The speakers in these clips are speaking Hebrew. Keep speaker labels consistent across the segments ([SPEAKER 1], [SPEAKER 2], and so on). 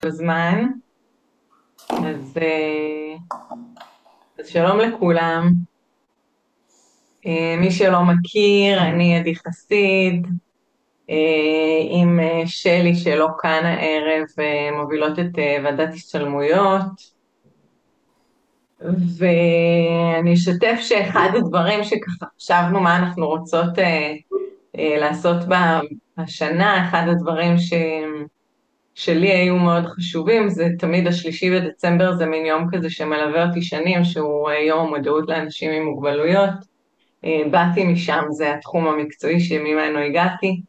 [SPEAKER 1] בזמן. אז, אז שלום לכולם. מי שלא מכיר, אני עדי חסיד, עם שלי שלא כאן הערב, מובילות את ועדת השתלמויות. ואני אשתף שאחד הדברים שככה חשבנו מה אנחנו רוצות לעשות בשנה, אחד הדברים שלי היו מאוד חשובים, זה תמיד השלישי בדצמבר, זה מין יום כזה שמלווה אותי שנים, שהוא יום המודעות לאנשים עם מוגבלויות. באתי משם, זה התחום המקצועי שממנו הגעתי,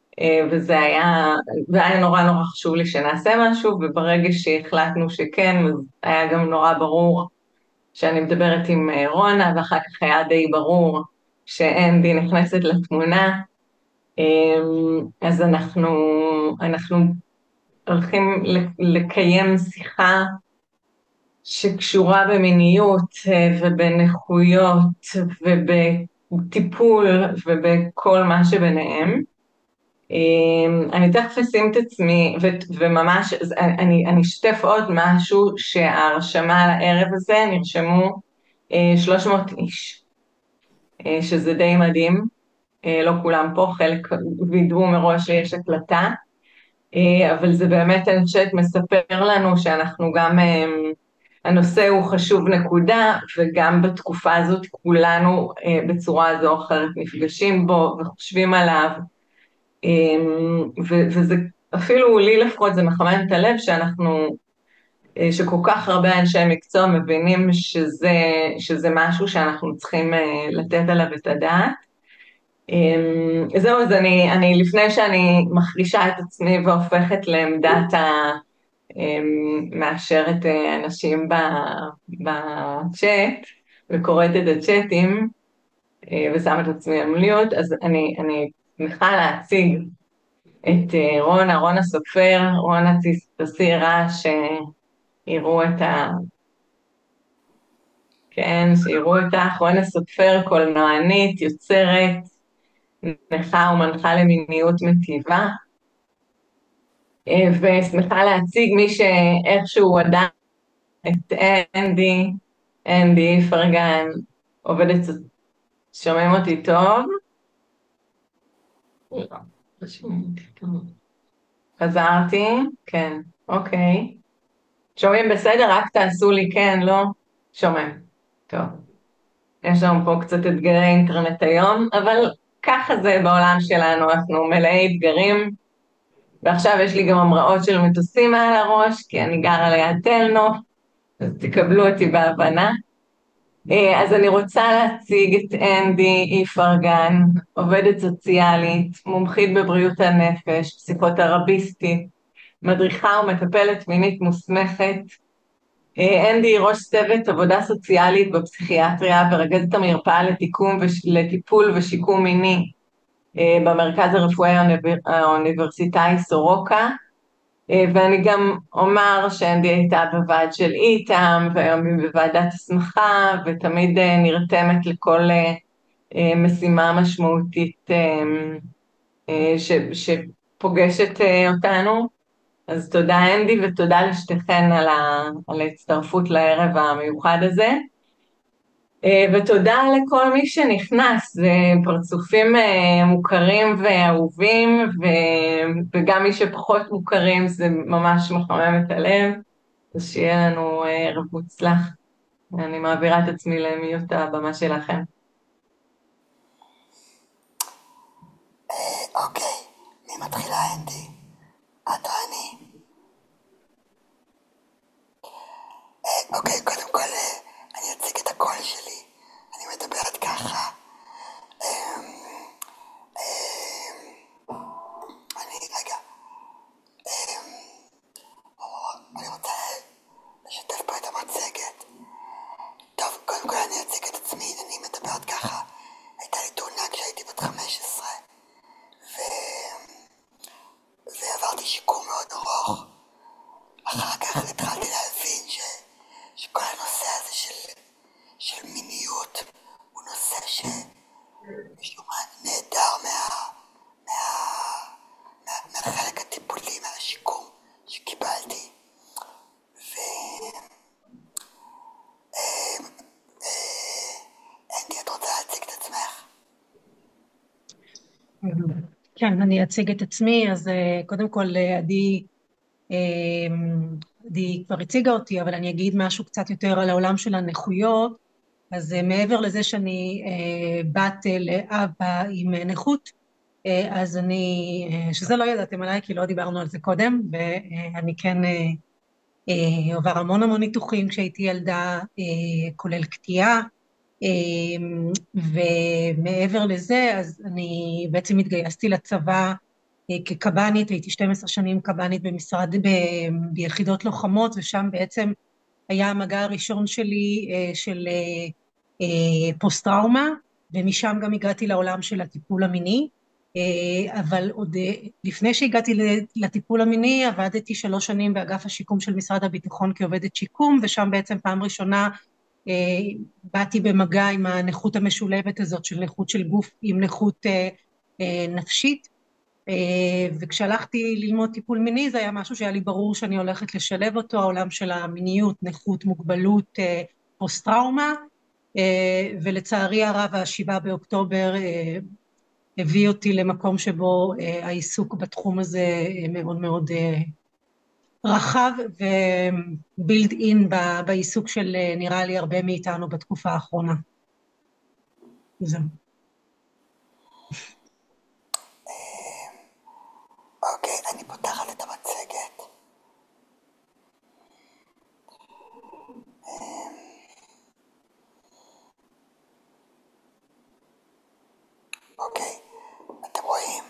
[SPEAKER 1] והיה נורא נורא חשוב לי שנעשה משהו, וברגע שהחלטנו שכן, אז היה גם נורא ברור שאני מדברת עם רונה, ואחר כך היה די ברור שאנדי נכנסת לתמונה. אז אנחנו הולכים לקיים שיחה שקשורה במיניות ובנכויות ובטיפול ובכל מה שביניהם. אני תכף אשים את עצמי, וממש, אני אשתף עוד משהו שההרשמה לערב הזה נרשמו 300 איש, שזה די מדהים. לא כולם פה, חלק וידאו מראש שיש הקלטה, אבל זה באמת, אני חושבת, מספר לנו שאנחנו גם, הנושא הוא חשוב נקודה, וגם בתקופה הזאת כולנו בצורה זו או אחרת נפגשים בו וחושבים עליו, וזה אפילו לי לפחות זה מחמם את הלב שכל כך הרבה אנשי מקצוע מבינים שזה משהו שאנחנו צריכים לתת עליו את הדעת. זהו, אז אני לפני שאני מחרישה את עצמי והופכת לעמדת מאשרת אנשים בצ'אט וקוראת את הצ'אטים ושמה את עצמי על מיוט, אז אני שמחה להציג את רונה סופר. רונה, תעשי רעש שיראו את כן, שיראו אותך. רונה סופר, קולנוענית, יוצרת, נכה ומנחה למיניות מטיבה, ושמחה להציג מי שאיכשהו עדיין את אנדי פרגן, עובדת, שומעים אותי טוב? לא, לא שומעים אותי טוב. חזרתי? כן, אוקיי. שומעים בסדר? רק תעשו לי כן, לא? שומעים. טוב. יש לנו פה קצת אתגרי אינטרנט היום, אבל ככה זה בעולם שלנו, אנחנו מלאי אתגרים, ועכשיו יש לי גם המראות של מטוסים מעל הראש, כי אני גרה ליד תל נוף, אז תקבלו אותי בהבנה. אז אני רוצה להציג את אנדי איפרגן, עובדת סוציאלית, מומחית בבריאות הנפש, פסיכותרפיסטית, מדריכה ומטפלת מינית מוסמכת. אנדי היא ראש צוות עבודה סוציאלית בפסיכיאטריה ורכזת המרפאה לטיפול ושיקום מיני במרכז הרפואי האוניברסיטאי סורוקה, ואני גם אומר שאנדי הייתה בוועד של איתם, והיום היא בוועדת הסמכה, ותמיד נרתמת לכל משימה משמעותית שפוגשת אותנו. אז תודה אנדי, ותודה לשתיכן על ההצטרפות לערב המיוחד הזה. ותודה לכל מי שנכנס, זה פרצופים מוכרים ואהובים, וגם מי שפחות מוכרים, זה ממש מחמם את הלב, אז שיהיה לנו ערב מוצלח. אני מעבירה את עצמי למיות הבמה שלכם.
[SPEAKER 2] אוקיי, מי מתחילה אנדי? את או אני? אוקיי, קודם כל אני אציג את הקול שלי, אני מדברת ככה. רגע, אני רוצה לשתף פה את המצגת. טוב, קודם כל אני אציג את עצמי, אני מדברת ככה. הייתה לי תאונה כשהייתי בת 15, ועברתי שיקום מאוד ארוך. אחר כך התחלתי להבין שכל הנושא הזה של מיניות הוא נושא שמשום מה נהדר מהחלק הטיפולי, מהשיקום שקיבלתי.
[SPEAKER 3] כן, אני אציג את עצמי, אז קודם כל אה, עדי כבר הציגה אותי, אבל אני אגיד משהו קצת יותר על העולם של הנכויות. אז מעבר לזה שאני בת לאבא עם נכות, אז שזה לא ידעתם עליי כי לא דיברנו על זה קודם, ואני כן עובר המון ניתוחים כשהייתי ילדה, כולל קטיעה, ומעבר לזה, אז אני בעצם התגייסתי לצבא כקב"נית, הייתי 12 שנים קב"נית ביחידות לוחמות, ושם בעצם היה המגע הראשון שלי של פוסט-טראומה, ומשם גם הגעתי לעולם של הטיפול המיני, אבל עוד לפני שהגעתי לטיפול המיני, עבדתי 3 שנים באגף השיקום של משרד הביטחון כעובדת שיקום, ושם בעצם פעם ראשונה באתי במגע עם הנכות המשולבת הזאת של נכות של גוף עם נכות נפשית, וכשהלכתי ללמוד טיפול מיני זה היה משהו שהיה לי ברור שאני הולכת לשלב אותו, העולם של המיניות, נכות, מוגבלות, פוסט טראומה, ולצערי הרב ה7 באוקטובר הביא אותי למקום שבו העיסוק בתחום הזה מאוד מאוד רחב ובילד אין בעיסוק של נראה לי הרבה מאיתנו בתקופה האחרונה. זהו.
[SPEAKER 2] אוקיי, אני פותחת את המצגת. אוקיי, אתם רואים?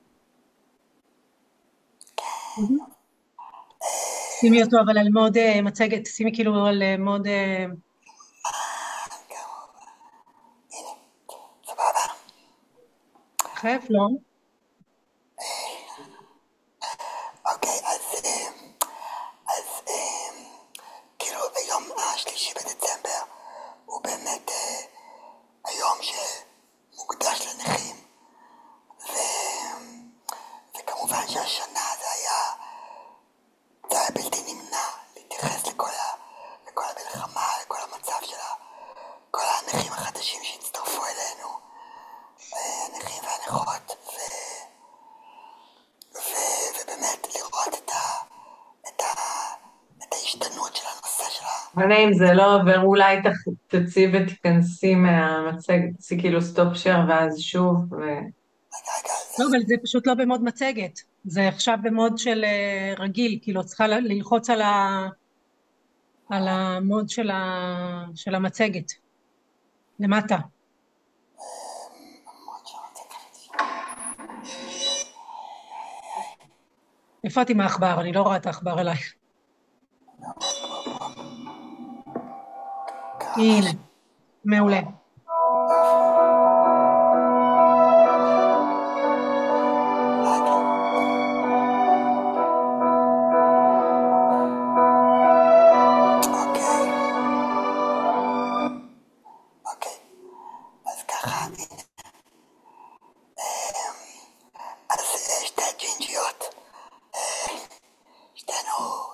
[SPEAKER 3] שימי אותו אבל על מוד מצגת, שימי כאילו על מוד...
[SPEAKER 2] הנה, סבבה.
[SPEAKER 3] חייב, לא?
[SPEAKER 2] אוקיי, אז כאילו ביום השלישי בדצמבר הוא באמת היום שמוקדש לנכים, וכמובן שהשנה זה היה בלתי נמנע להתייחס לכל המלחמה, לכל המצב של כל הנכים החדשים שהצטרפו אלינו, הנכים והנכות, ובאמת לראות את ההשתנות של הנושא שלה.
[SPEAKER 1] אבל אם זה לא עובר, אולי תצאי ותיכנסי מהמצגת, תצאי כאילו סטופ שייר ואז שוב.
[SPEAKER 2] רגע,
[SPEAKER 3] לא, אבל זה פשוט לא במוד מצגת, זה עכשיו במוד של רגיל, כאילו צריכה ללחוץ על המוד של המצגת, למטה. איפה את עם העכבר? אני לא רואה את העכבר אלייך. הנה, מעולה.
[SPEAKER 2] אוקיי, אז ככה, הנה. אז שתי הג'ינג'יות, שתינו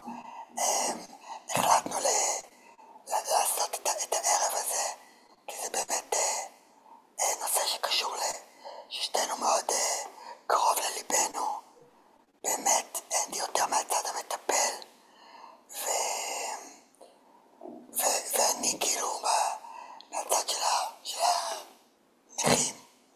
[SPEAKER 2] החלטנו לעשות את הערב הזה, כי זה באמת נושא ששתינו מאוד קרוב לליבנו. באמת, אין יותר מהצד המטפל, ואני כאילו מהצד של הנכים.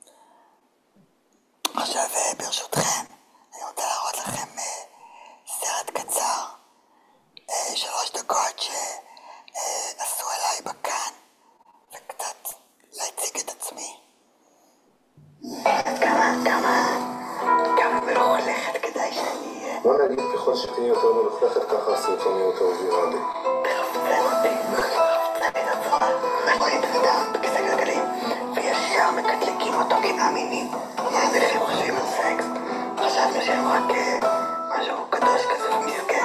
[SPEAKER 2] עכשיו ברשותכם, אני רוצה להראות לכם סרט קצר, 3 דקות שעשו עליי בכאן, וקצת להציג את עצמי. כמה מלוכלכת כדאי שאני אהיה.
[SPEAKER 4] בוא נגיד ככל שתהיי יותר מלוכלכת ככה הסרטון יהיה יותר ויראלי.
[SPEAKER 2] תחפצן אותי, תחפצן את עצמה. רואים בן אדם בכיסא גלגלים, וישר מקטלגים אותו כמאמינים. הנכים חושבים על סקס, חשבנו שהם רק משהו קדוש כזה ומסכן.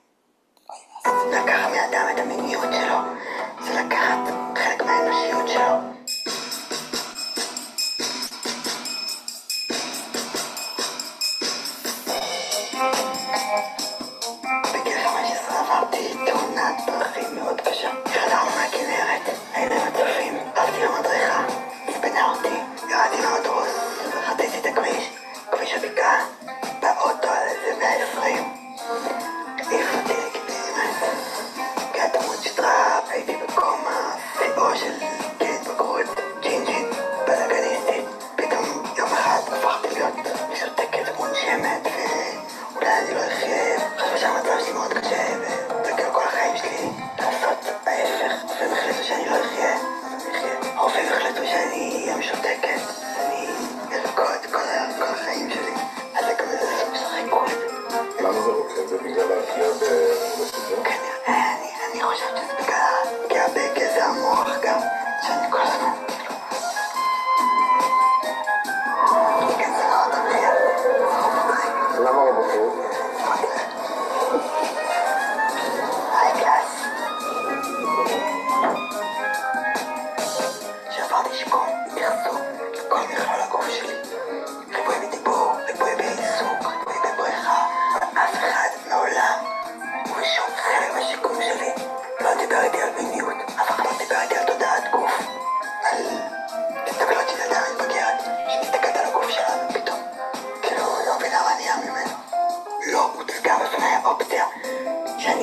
[SPEAKER 2] לקחת מאדם את המיניות שלו, זה לקחת חלק מהאנושיות שלו. בגיל 15 עברתי תאונת דרכים מאוד קשה. חזרנו מהכנרת, היינו מצופים, עפתי למדריכה, הספנה אותי, ירדתי מהמטוס, חציתי את הכביש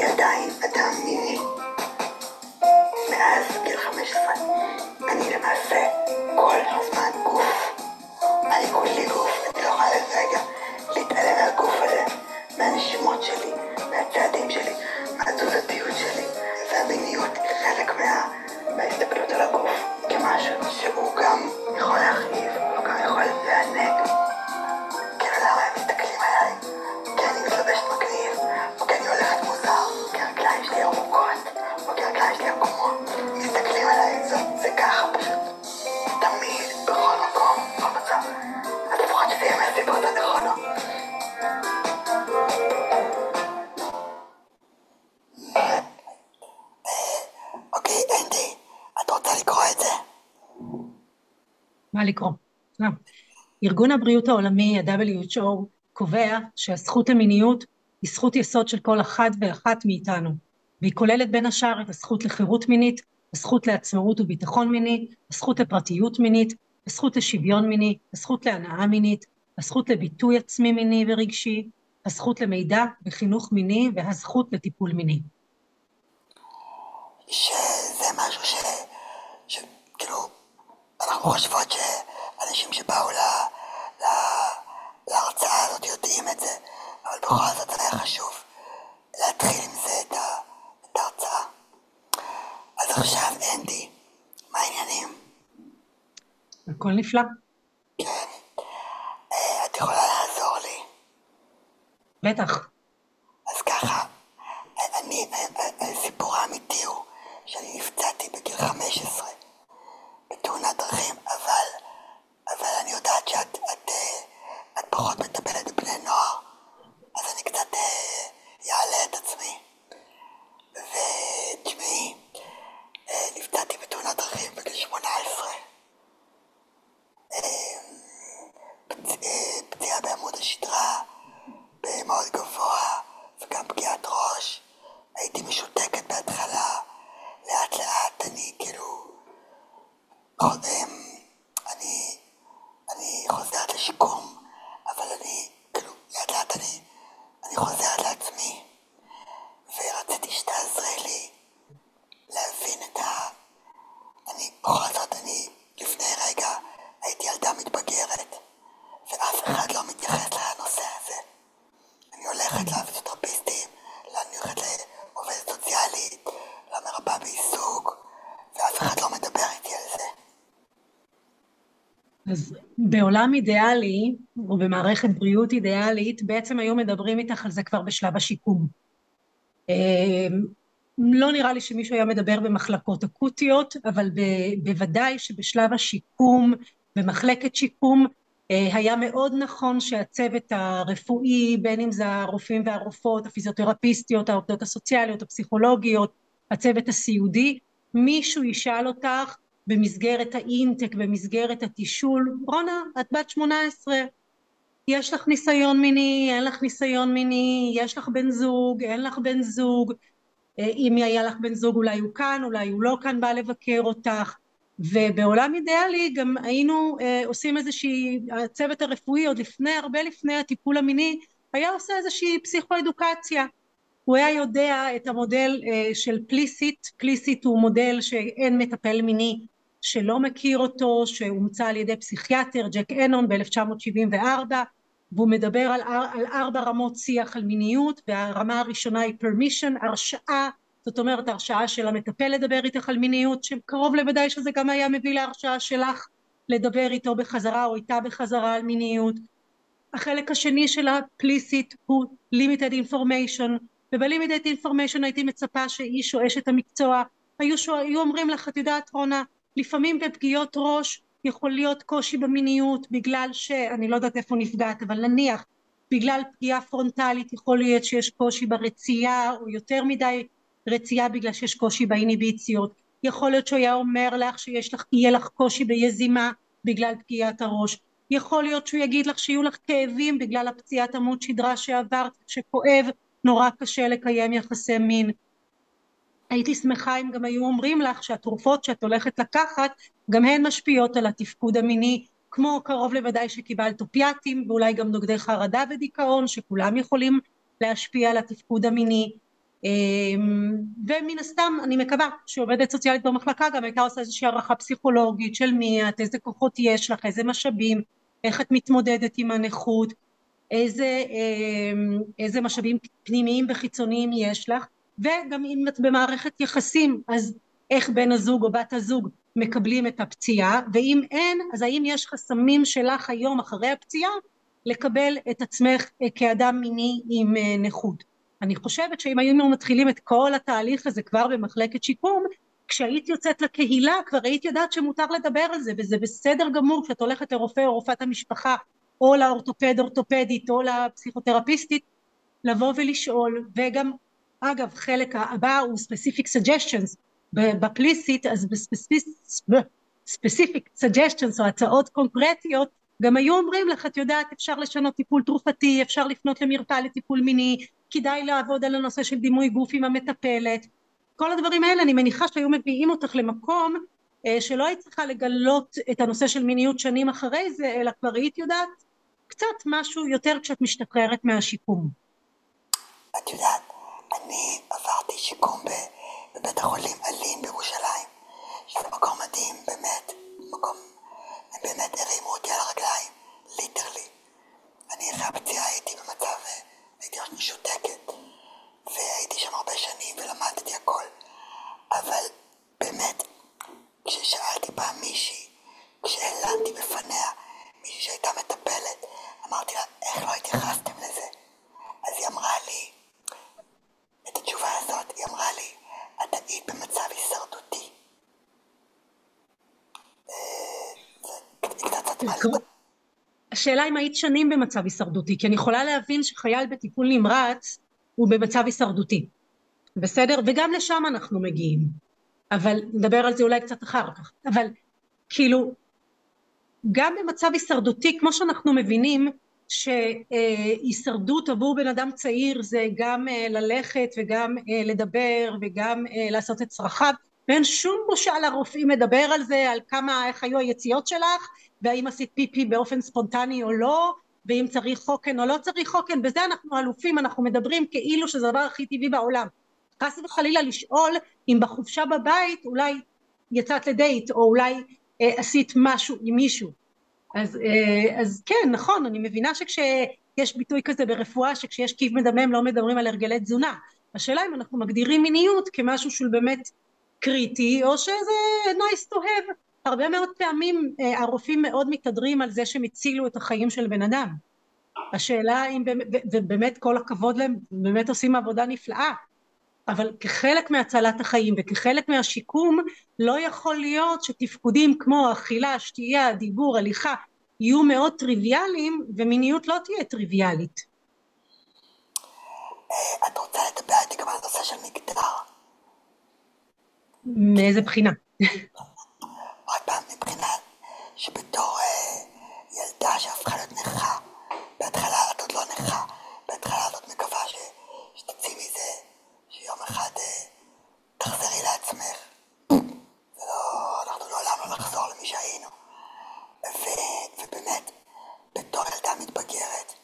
[SPEAKER 2] אני עדיין אדם מיני. מאז גיל 15 אני למעשה כל הזמן גוף. אני כולי גוף, אני לא יכולה לרגע להתעלם מהגוף הזה, מהנשימות שלי, מהצעדים שלי, מהתזונתיות שלי, והמיניות היא חלק מההסתכלות על הגוף כמשהו שהוא גם יכול להכאיב, הוא גם יכול לענג. כאילו למה הם מסתכלים עליי? כי אני מתלבשת מגניב, או כי אני הולכת מוזר, כי הרגליים שלי ארוכות, או כי הרגליים שלי עקומות. מסתכלים עליי, זה ככה פשוט. תמיד, בכל מקום, בכל מצב. אז לפחות שזה יהיה מהסיבות הנכונות. אוקיי, אנדי, את רוצה לקרוא את זה?
[SPEAKER 3] מה לקרוא? ארגון הבריאות העולמי, ה-WHO, קובע שהזכות למיניות היא זכות יסוד של כל אחד ואחת מאיתנו, והיא כוללת בין השאר את הזכות לחירות מינית, הזכות לעצמאות וביטחון מיני, הזכות לפרטיות מינית, הזכות לשוויון מיני, הזכות להנאה מינית, הזכות לביטוי עצמי מיני ורגשי, הזכות למידע וחינוך מיני והזכות לטיפול מיני.
[SPEAKER 2] שזה משהו כאילו, אנחנו חושבות שאנשים שבאו להרצאה הזאת יודעים את זה, אבל בכל זאת היה חשוב להתחיל עם זה את ההרצאה. אז עכשיו, אנדי, מה העניינים?
[SPEAKER 3] הכל נפלא.
[SPEAKER 2] כן. את יכולה לעזור לי?
[SPEAKER 3] בטח.
[SPEAKER 2] אז ככה, הסיפור האמיתי הוא שאני נפצעתי בגיל 15 בתאונת דרכים, אבל אני יודעת שאת פחות מטפלת בבני נוער, אז אני קצת יעלה את עצמי. ותשמעי, נפצעתי בתאונת דרכים בגיל 18. פציעה בעמוד השדרה מאוד גבוה, וגם פגיעת ראש. הייתי משותקת בהתחלה, לאט לאט אני כאילו אני חוזרת לשיקום, אבל אני כאילו לאט לאט אני חוזרת לעצמי, ורציתי שתעזרי לי להבין אני בכל זאת, לפני רגע הייתי ילדה מתבגרת, ואף אחד לא מתייחס לנושא הזה. אני הולכת לפיזיותרפיסטים, אני הולכת לעובדת סוציאלית, למרפאה בעיסוק, ואף אחד לא מדבר איתי על זה.
[SPEAKER 3] אז בעולם אידיאלי, או במערכת בריאות אידיאלית, בעצם היו מדברים איתך על זה כבר בשלב השיקום. לא נראה לי שמישהו היה מדבר במחלקות אקוטיות, אבל בוודאי שבשלב השיקום, במחלקת שיקום, היה מאוד נכון שהצוות הרפואי, בין אם זה הרופאים והרופאות, הפיזיותרפיסטיות, העובדות הסוציאליות, הפסיכולוגיות, הצוות הסיעודי, מישהו ישאל אותך במסגרת האינטק, במסגרת התישול, רונה, את בת 18, יש לך ניסיון מיני, אין לך ניסיון מיני, יש לך בן זוג, אין לך בן זוג, אם היה לך בן זוג אולי הוא כאן, אולי הוא לא כאן, בא לבקר אותך. ובעולם אידיאלי גם היינו עושים איזושהי, הצוות הרפואי עוד הרבה לפני הטיפול המיני, היה עושה איזושהי פסיכואדוקציה. הוא היה יודע את המודל של פליסיט, פליסיט הוא מודל שאין מטפל מיני שלא מכיר אותו, שהומצא על ידי פסיכיאטר ג'ק אנון ב-1974, והוא מדבר על 4 רמות שיח על מיניות, והרמה הראשונה היא permission, הרשאה, זאת אומרת הרשאה של המטפל לדבר איתך על מיניות, שקרוב לוודאי שזה גם היה מביא להרשאה שלך לדבר איתו בחזרה או איתה בחזרה על מיניות. החלק השני של הפליסיט הוא limited information, וב-limited information הייתי מצפה שאיש או אשת המקצוע היו אומרים לך, את יודעת רונה, לפעמים בפגיעות ראש יכול להיות קושי במיניות בגלל שאני לא יודעת איפה נפגעת, אבל נניח בגלל פגיעה פרונטלית יכול להיות שיש קושי ברצייה, או יותר מדי רצייה בגלל שיש קושי באיניביציות. יכול להיות שהוא היה אומר לך שיהיה לך קושי ביזימה בגלל פגיעת הראש. יכול להיות שהוא יגיד לך שיהיו לך כאבים בגלל הפציעת עמוד שדרה שעברת, שכואב, נורא קשה לקיים יחסי מין. הייתי שמחה אם גם היו אומרים לך שהתרופות שאת הולכת לקחת גם הן משפיעות על התפקוד המיני, כמו קרוב לוודאי שקיבלת אופיאטים ואולי גם נוגדי חרדה ודיכאון שכולם יכולים להשפיע על התפקוד המיני. ומן הסתם אני מקווה שעובדת סוציאלית במחלקה גם הייתה עושה איזושהי הערכה פסיכולוגית של מי את, איזה כוחות יש לך, איזה משאבים, איך את מתמודדת עם הנכות, איזה משאבים פנימיים וחיצוניים יש לך, וגם אם את במערכת יחסים אז איך בן הזוג או בת הזוג מקבלים את הפציעה, ואם אין אז האם יש חסמים שלך היום אחרי הפציעה לקבל את עצמך כאדם מיני עם נכות. אני חושבת שאם היינו מתחילים את כל התהליך הזה כבר במחלקת שיקום, כשהיית יוצאת לקהילה כבר היית יודעת שמותר לדבר על זה, וזה בסדר גמור כשאת הולכת לרופא או רופאת המשפחה או אורתופדית או לפסיכותרפיסטית לבוא ולשאול. וגם אגב חלק הבא הוא specific suggestions בפליסית, אז specific suggestions או הצעות קונקרטיות גם היו אומרים לך, את יודעת אפשר לשנות טיפול תרופתי, אפשר לפנות למרפאה לטיפול מיני, כדאי לעבוד על הנושא של דימוי גוף עם המטפלת. כל הדברים האלה אני מניחה שהיו מביאים אותך למקום שלא היית צריכה לגלות את הנושא של מיניות שנים אחרי זה, אלא כבר היית יודעת קצת משהו יותר כשאת משתחררת מהשיקום.
[SPEAKER 2] את יודעת, אני עברתי שיקום בבית החולים אלין בירושלים, שזה מקום מדהים, באמת, מקום, הם באמת הרימו אותי על הרגליים, ליטרלי. אני אחרי הפציעה הייתי במצב, הייתי ממש משותקת, והייתי שם הרבה שנים ולמדתי הכל, אבל באמת, כששאלתי פעם מישהי, כשהעלנתי בפניה, מישהי שהייתה מטפלת, אמרתי לה, איך לא התייחסתם לזה? אז היא אמרה לי, את התשובה הזאת, היא אמרה לי, את היית במצב הישרדותי.
[SPEAKER 3] השאלה אם היית שנים במצב הישרדותי, כי אני יכולה להבין שחייל בטיפול נמרץ הוא במצב הישרדותי, בסדר? וגם לשם אנחנו מגיעים, אבל נדבר על זה אולי קצת אחר כך. אבל כאילו גם במצב הישרדותי, כמו שאנחנו מבינים שהישרדות עבור בן אדם צעיר זה גם ללכת וגם לדבר וגם לעשות את צרכיו, ואין שום בושה לרופאים לדבר על זה, על כמה, איך היו היציאות שלך, והאם עשית פיפי באופן ספונטני או לא, ואם צריך חוקן או לא צריך חוקן, בזה אנחנו אלופים, אנחנו מדברים כאילו שזה הדבר הכי טבעי בעולם. חס וחלילה לשאול אם בחופשה בבית אולי יצאת לדייט, או אולי עשית משהו עם מישהו. אז כן, נכון, אני מבינה שכשיש ביטוי כזה ברפואה, שכשיש קיב מדמם לא מדברים על הרגלי תזונה. השאלה אם אנחנו מגדירים מיניות כמשהו שהוא באמת קריטי, או שזה nice to have. הרבה מאוד פעמים הרופאים מאוד מתהדרים על זה שהם הצילו את החיים של בן אדם. השאלה אם, ובאמת כל הכבוד להם, באמת עושים עבודה נפלאה, אבל כחלק מהצלת החיים וכחלק מהשיקום לא יכול להיות שתפקודים כמו אכילה, שתייה, דיבור, הליכה יהיו מאוד טריוויאליים ומיניות לא תהיה טריוויאלית.
[SPEAKER 2] את רוצה לדבר איתי גם על הנושא של מגדר?
[SPEAKER 3] מאיזה בחינה?
[SPEAKER 2] עוד פעם, מבחינה שבתור ילדה שהפכה להיות נכה, בהתחלה את עוד לא נכה, בהתחלה את עוד מקווה שתצאי מזה, שיום אחד תחזרי לעצמך. אנחנו לעולם לא נחזור למי שהיינו. ובאמת, בתור ילדה מתבגרת,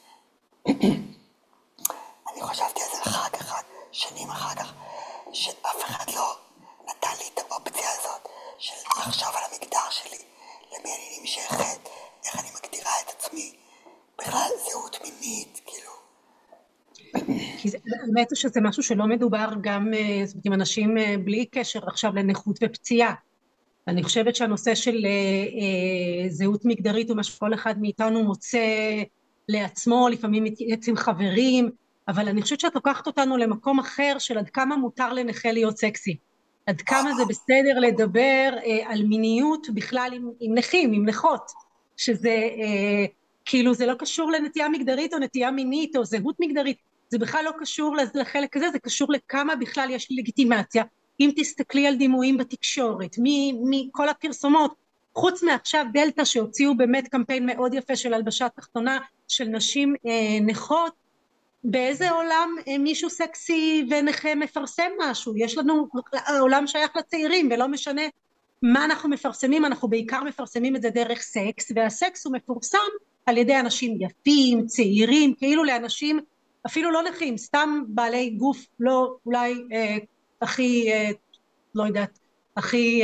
[SPEAKER 2] אני חשבתי על זה אחר כך, שנים אחר כך, שאף אחד לא נתן לי את האופציה הזאת של לחשוב על המגדר שלי, למי אני נמשכת, איך אני מגדירה את עצמי, בכלל זהות מינית, כאילו.
[SPEAKER 3] כי האמת שזה משהו שלא מדובר גם עם אנשים בלי קשר עכשיו לנכות ופציעה. אני חושבת שהנושא של זהות מגדרית הוא מה שכל אחד מאיתנו מוצא לעצמו, לפעמים מתייעץ עם חברים, אבל אני חושבת שאת לוקחת אותנו למקום אחר של עד כמה מותר לנכה להיות סקסי. עד כמה זה בסדר לדבר על מיניות בכלל עם נכים, עם נכות, שזה כאילו זה לא קשור לנטייה מגדרית או נטייה מינית או זהות מגדרית, זה בכלל לא קשור לחלק הזה, זה קשור לכמה בכלל יש לגיטימציה. אם תסתכלי על דימויים בתקשורת, מכל הפרסומות, חוץ מעכשיו דלטה שהוציאו באמת קמפיין מאוד יפה של הלבשה תחתונה של נשים נכות, באיזה עולם מישהו סקסי ונכה מפרסם משהו? יש לנו, העולם שייך לצעירים ולא משנה מה אנחנו מפרסמים, אנחנו בעיקר מפרסמים את זה דרך סקס, והסקס הוא מפורסם על ידי אנשים יפים, צעירים, כאילו לאנשים אפילו לא נכים, סתם בעלי גוף לא אולי הכי, לא יודעת, הכי,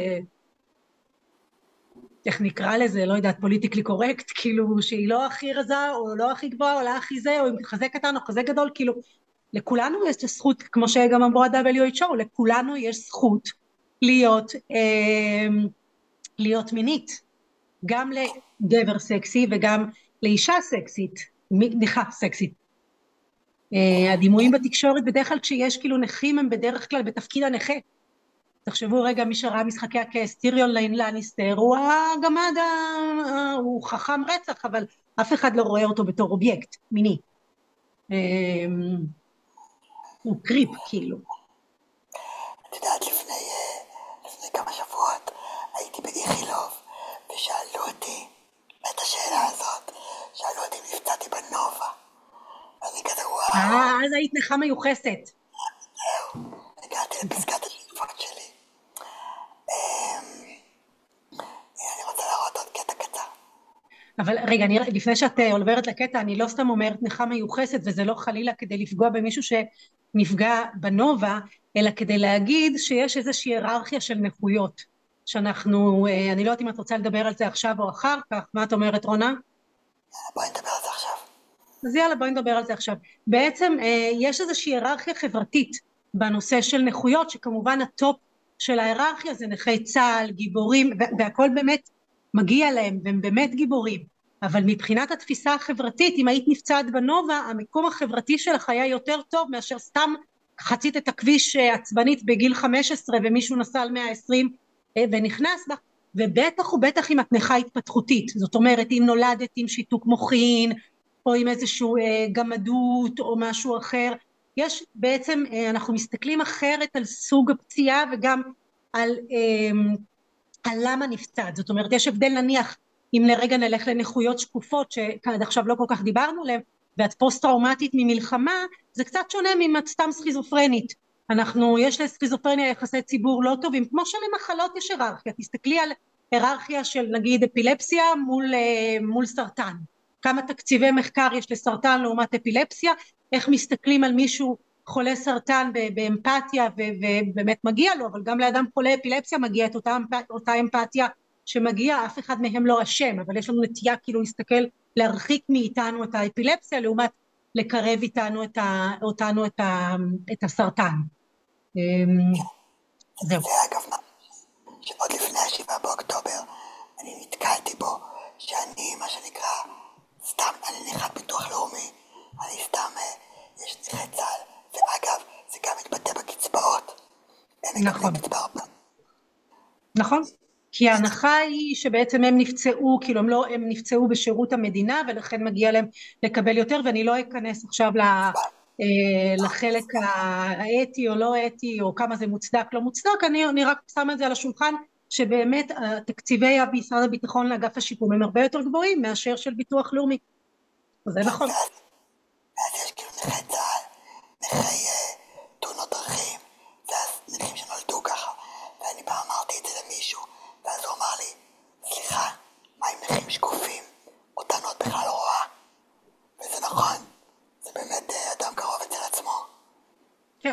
[SPEAKER 3] איך נקרא לזה, לא יודעת, פוליטיקלי קורקט, כאילו שהיא לא הכי רזה או לא הכי גבוהה או לא הכי זה, או אם חזה קטן או חזה גדול, כאילו לכולנו יש זכות, כמו שגם אמרו ה-WHO, לכולנו יש זכות להיות מינית, גם לגבר סקסי וגם לאישה סקסית, נכה סקסית. הדימויים בתקשורת בדרך כלל כשיש כאילו נכים הם בדרך כלל בתפקיד הנכה. תחשבו רגע, מי שראה משחקי הכס, טיריון לניסטר, הוא הגמד, הוא חכם רצח, אבל אף אחד לא רואה אותו בתור אובייקט מיני. הוא קריפ כאילו.
[SPEAKER 2] את יודעת, לפני כמה שבועות הייתי באיכילוב ושאלו אותי את השאלה הזאת, שאלו אותי אם נפצעתי בנובה. אני כזה וואו.
[SPEAKER 3] אז היית נכה מיוחסת.
[SPEAKER 2] זהו, הגעתי לפסקת השאיפות שלי. אני רוצה להראות עוד קטע קצר.
[SPEAKER 3] אבל רגע, לפני שאת עוברת לקטע, אני לא סתם אומרת נכה מיוחסת, וזה לא חלילה כדי לפגוע במישהו שנפגע בנובה, אלא כדי להגיד שיש איזושהי היררכיה של נכויות, שאנחנו, אני לא יודעת אם את רוצה לדבר על זה עכשיו או אחר כך, מה את אומרת רונה?
[SPEAKER 2] בואי נדבר על זה עכשיו.
[SPEAKER 3] אז יאללה, בואי נדבר על זה עכשיו. בעצם יש איזושהי היררכיה חברתית בנושא של נכויות, שכמובן הטופ של ההיררכיה זה נכי צה"ל, גיבורים, והכל באמת מגיע להם, והם באמת גיבורים. אבל מבחינת התפיסה החברתית, אם היית נפצעת בנובה, המקום החברתי שלך היה יותר טוב מאשר סתם חצית את הכביש עצבנית בגיל 15 ומישהו נסע על 120 ונכנס בה, ובטח ובטח אם את נכה התפתחותית, זאת אומרת אם נולדת עם שיתוק מוחין, או עם איזשהו גמדות או משהו אחר, יש בעצם, אנחנו מסתכלים אחרת על סוג הפציעה וגם על למה נפצעת, זאת אומרת יש הבדל נניח אם לרגע נלך לנכויות שקופות שעד עכשיו לא כל כך דיברנו עליהן, ואת פוסט טראומטית ממלחמה, זה קצת שונה מאת סתם סכיזופרנית, יש לסכיזופרניה יחסי ציבור לא טובים, כמו שלמחלות יש היררכיה, תסתכלי על היררכיה של נגיד אפילפסיה מול סרטן, כמה תקציבי מחקר יש לסרטן לעומת אפילפסיה, איך מסתכלים על מישהו חולה סרטן באמפתיה ובאמת מגיע לו, אבל גם לאדם חולה אפילפסיה מגיע את אותה אמפתיה שמגיע, אף אחד מהם לא אשם, אבל יש לנו נטייה כאילו להסתכל, להרחיק מאיתנו את האפילפסיה, לעומת לקרב אותנו את הסרטן. זהו.
[SPEAKER 2] זה אגב מה, שעוד לפני 7 באוקטובר, אני נתקלתי בו, שאני, מה שנקרא, סתם, אני נכת ביטוח לאומי, אני סתם, יש נכי צה"ל, ואגב, זה גם מתבטא בקצבאות.
[SPEAKER 3] נכון. נכון. כי ההנחה היא שבעצם הם נפצעו, כאילו הם נפצעו בשירות המדינה, ולכן מגיע להם לקבל יותר, ואני לא אכנס עכשיו לחלק האתי או לא אתי, או כמה זה מוצדק לא מוצדק, אני רק שם את זה על השולחן, שבאמת תקציבי משרד הביטחון לאגף השיקום הם הרבה יותר גבוהים מאשר של ביטוח לאומי. זה נכון.
[SPEAKER 2] ואז יש כאילו נכי צה"ל, נכי תאונות דרכים, ואז נכים שנולדו ככה, ואני פעם אמרתי את זה למישהו, ואז הוא אמר לי, סליחה, מה עם נכים שקופים? אותנו את בכלל לא רואה. וזה נכון, זה באמת אדם קרוב אצל עצמו.
[SPEAKER 3] כן.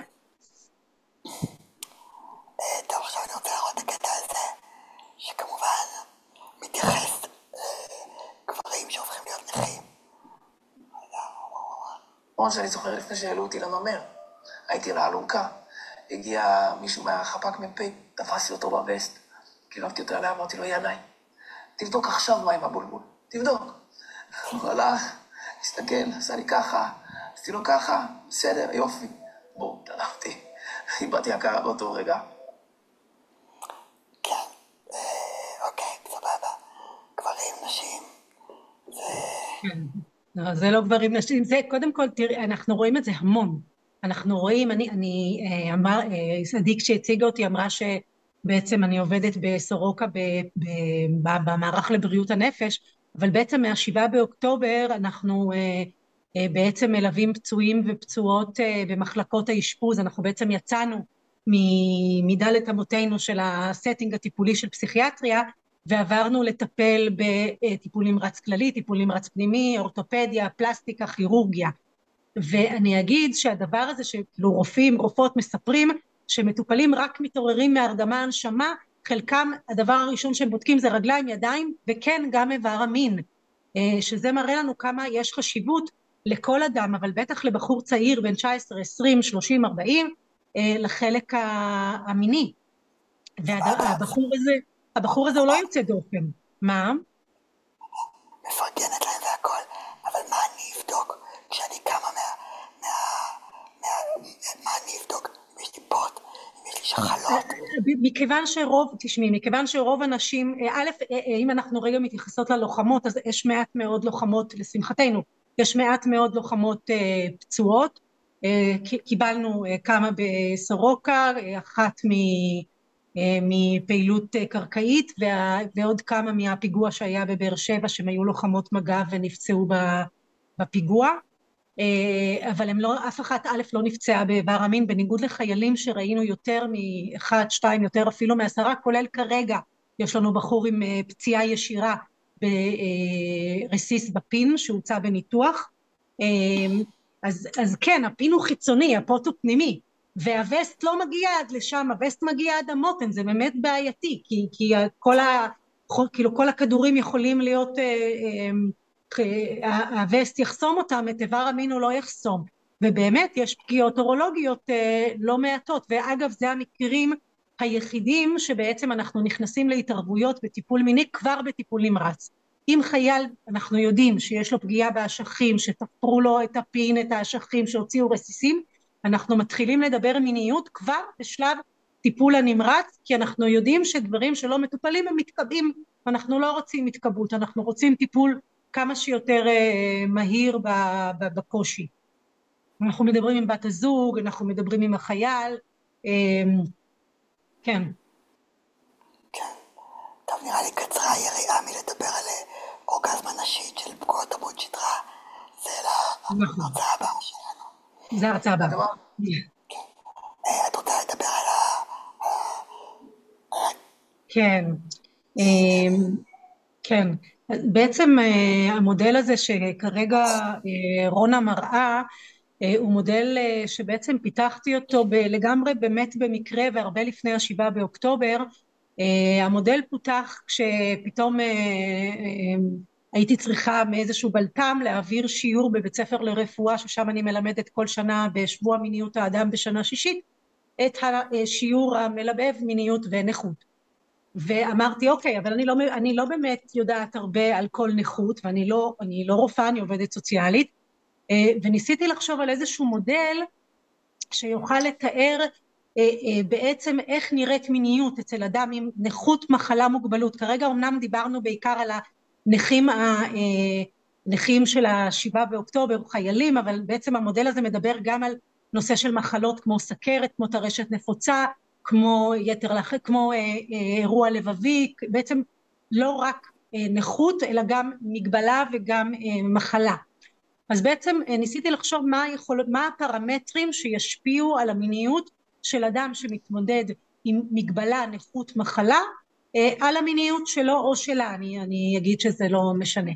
[SPEAKER 2] טוב, עכשיו אני רוצה להראות את הקטע הזה, שכמובן מתייחס לגברים שהופכים להיות נכים.
[SPEAKER 5] כמו שאני זוכר לפני שהעלו אותי לממר, הייתי על האלונקה, הגיע מישהו מהחפ"ק מ"פ, תפסתי אותו בווסט, קירבתי אותו עליה, אמרתי לו, ינאי, תבדוק עכשיו מה עם הבולבול, תבדוק. הוא הלך, הסתכל, עשה לי ככה, עשיתי לו ככה, בסדר, יופי. בואו, תלכתי, איבדתי הכרה באותו רגע.
[SPEAKER 2] כן, אוקיי, סבבה. גברים, נשים,
[SPEAKER 3] זה לא גברים נשים, זה קודם כל, תראי, אנחנו רואים את זה המון, אנחנו רואים, עדי כשהציגה אותי אמרה שבעצם אני עובדת בסורוקה במערך לבריאות הנפש, אבל בעצם מה7 באוקטובר אנחנו בעצם מלווים פצועים ופצועות במחלקות האשפוז, אנחנו בעצם יצאנו מדלת אמותינו של הסטינג הטיפולי של פסיכיאטריה, ועברנו לטפל בטיפול נמרץ כללי, טיפול נמרץ פנימי, אורתופדיה, פלסטיקה, כירורגיה. ואני אגיד שהדבר הזה שכאילו רופאים, רופאות מספרים שמטופלים רק מתעוררים מהרדמה הנשמה, חלקם הדבר הראשון שהם בודקים זה רגליים, ידיים, וכן גם איבר המין, שזה מראה לנו כמה יש חשיבות לכל אדם, אבל בטח לבחור צעיר בין 19, 20, 30, 40, לחלק המיני. והבחור הזה הוא לא יוצא דופן. מה?
[SPEAKER 2] מפרגנת להם והכל, אבל מה אני אבדוק כשאני קמה מה אני אבדוק? אם יש לי פוט, אם יש לי שחלות?
[SPEAKER 3] מכיוון שרוב אנשים, א', אם אנחנו רגע מתייחסות ללוחמות, אז יש מעט מאוד לוחמות, לשמחתנו, יש מעט מאוד לוחמות פצועות, קיבלנו כמה בסורוקה, אחת מפעילות קרקעית, ועוד כמה מהפיגוע שהיה בבאר שבע, שהם היו לוחמות מג"ב ונפצעו בפיגוע, אבל אף אחת א' לא נפצעה באיבר המין, בניגוד לחיילים שראינו יותר מאחד, שתיים, יותר אפילו מ10, כולל כרגע יש לנו בחור עם פציעה ישירה ברסיס בפין שהוצא בניתוח, אז כן, הפין הוא חיצוני, הפוט הוא פנימי, והווסט לא מגיע עד לשם, הווסט מגיע עד המותן, זה באמת בעייתי, כי כל הכדורים יכולים להיות, הווסט יחסום אותם, את איבר המין הוא לא יחסום, ובאמת יש פגיעות אורולוגיות לא מעטות, ואגב זה המקרים היחידים שבעצם אנחנו נכנסים להתערבויות בטיפול מיני כבר בטיפול נמרץ. אם חייל אנחנו יודעים שיש לו פגיעה באשכים, שתפרו לו את הפין, את האשכים, שהוציאו רסיסים, אנחנו מתחילים לדבר מיניות כבר בשלב טיפול הנמרץ, כי אנחנו יודעים שדברים שלא מטופלים הם מתקבעים, אנחנו לא רוצים התקבות, אנחנו רוצים טיפול כמה שיותר מהיר בקושי. אנחנו מדברים עם בת הזוג, אנחנו מדברים עם החייל, כן.
[SPEAKER 2] טוב, נראה לי קצרה היריעה מלדבר על אורגזמה נשית של פגועות עמוד שדרה. זה להרצאה הבאה שלנו.
[SPEAKER 3] זה ההרצאה הבאה.
[SPEAKER 2] את רוצה לדבר על
[SPEAKER 3] כן. כן. בעצם המודל הזה שכרגע רונה מראה, הוא מודל שבעצם פיתחתי אותו לגמרי באמת במקרה והרבה לפני 7 באוקטובר, המודל פותח כשפתאום הייתי צריכה מאיזשהו בלטם להעביר שיעור בבית ספר לרפואה, ששם אני מלמדת כל שנה בשבוע מיניות האדם בשנה שישית, את השיעור המלבב מיניות ונכות. ואמרתי אוקיי, אבל אני לא באמת יודעת הרבה על כל נכות, ואני לא רופאה, אני עובדת סוציאלית, וניסיתי לחשוב על איזשהו מודל שיוכל לתאר בעצם איך נראית מיניות אצל אדם עם נכות, מחלה, מוגבלות. כרגע אמנם דיברנו בעיקר על הנכים של 7 באוקטובר, חיילים, אבל בעצם המודל הזה מדבר גם על נושא של מחלות כמו סכרת, כמו טרשת נפוצה, כמו כמו אירוע לבבי, בעצם לא רק נכות אלא גם מגבלה וגם מחלה. אז בעצם ניסיתי לחשוב מה הפרמטרים שישפיעו על המיניות של אדם שמתמודד עם מגבלה, נכות, מחלה, על המיניות שלו או שלה, אני אגיד שזה לא משנה.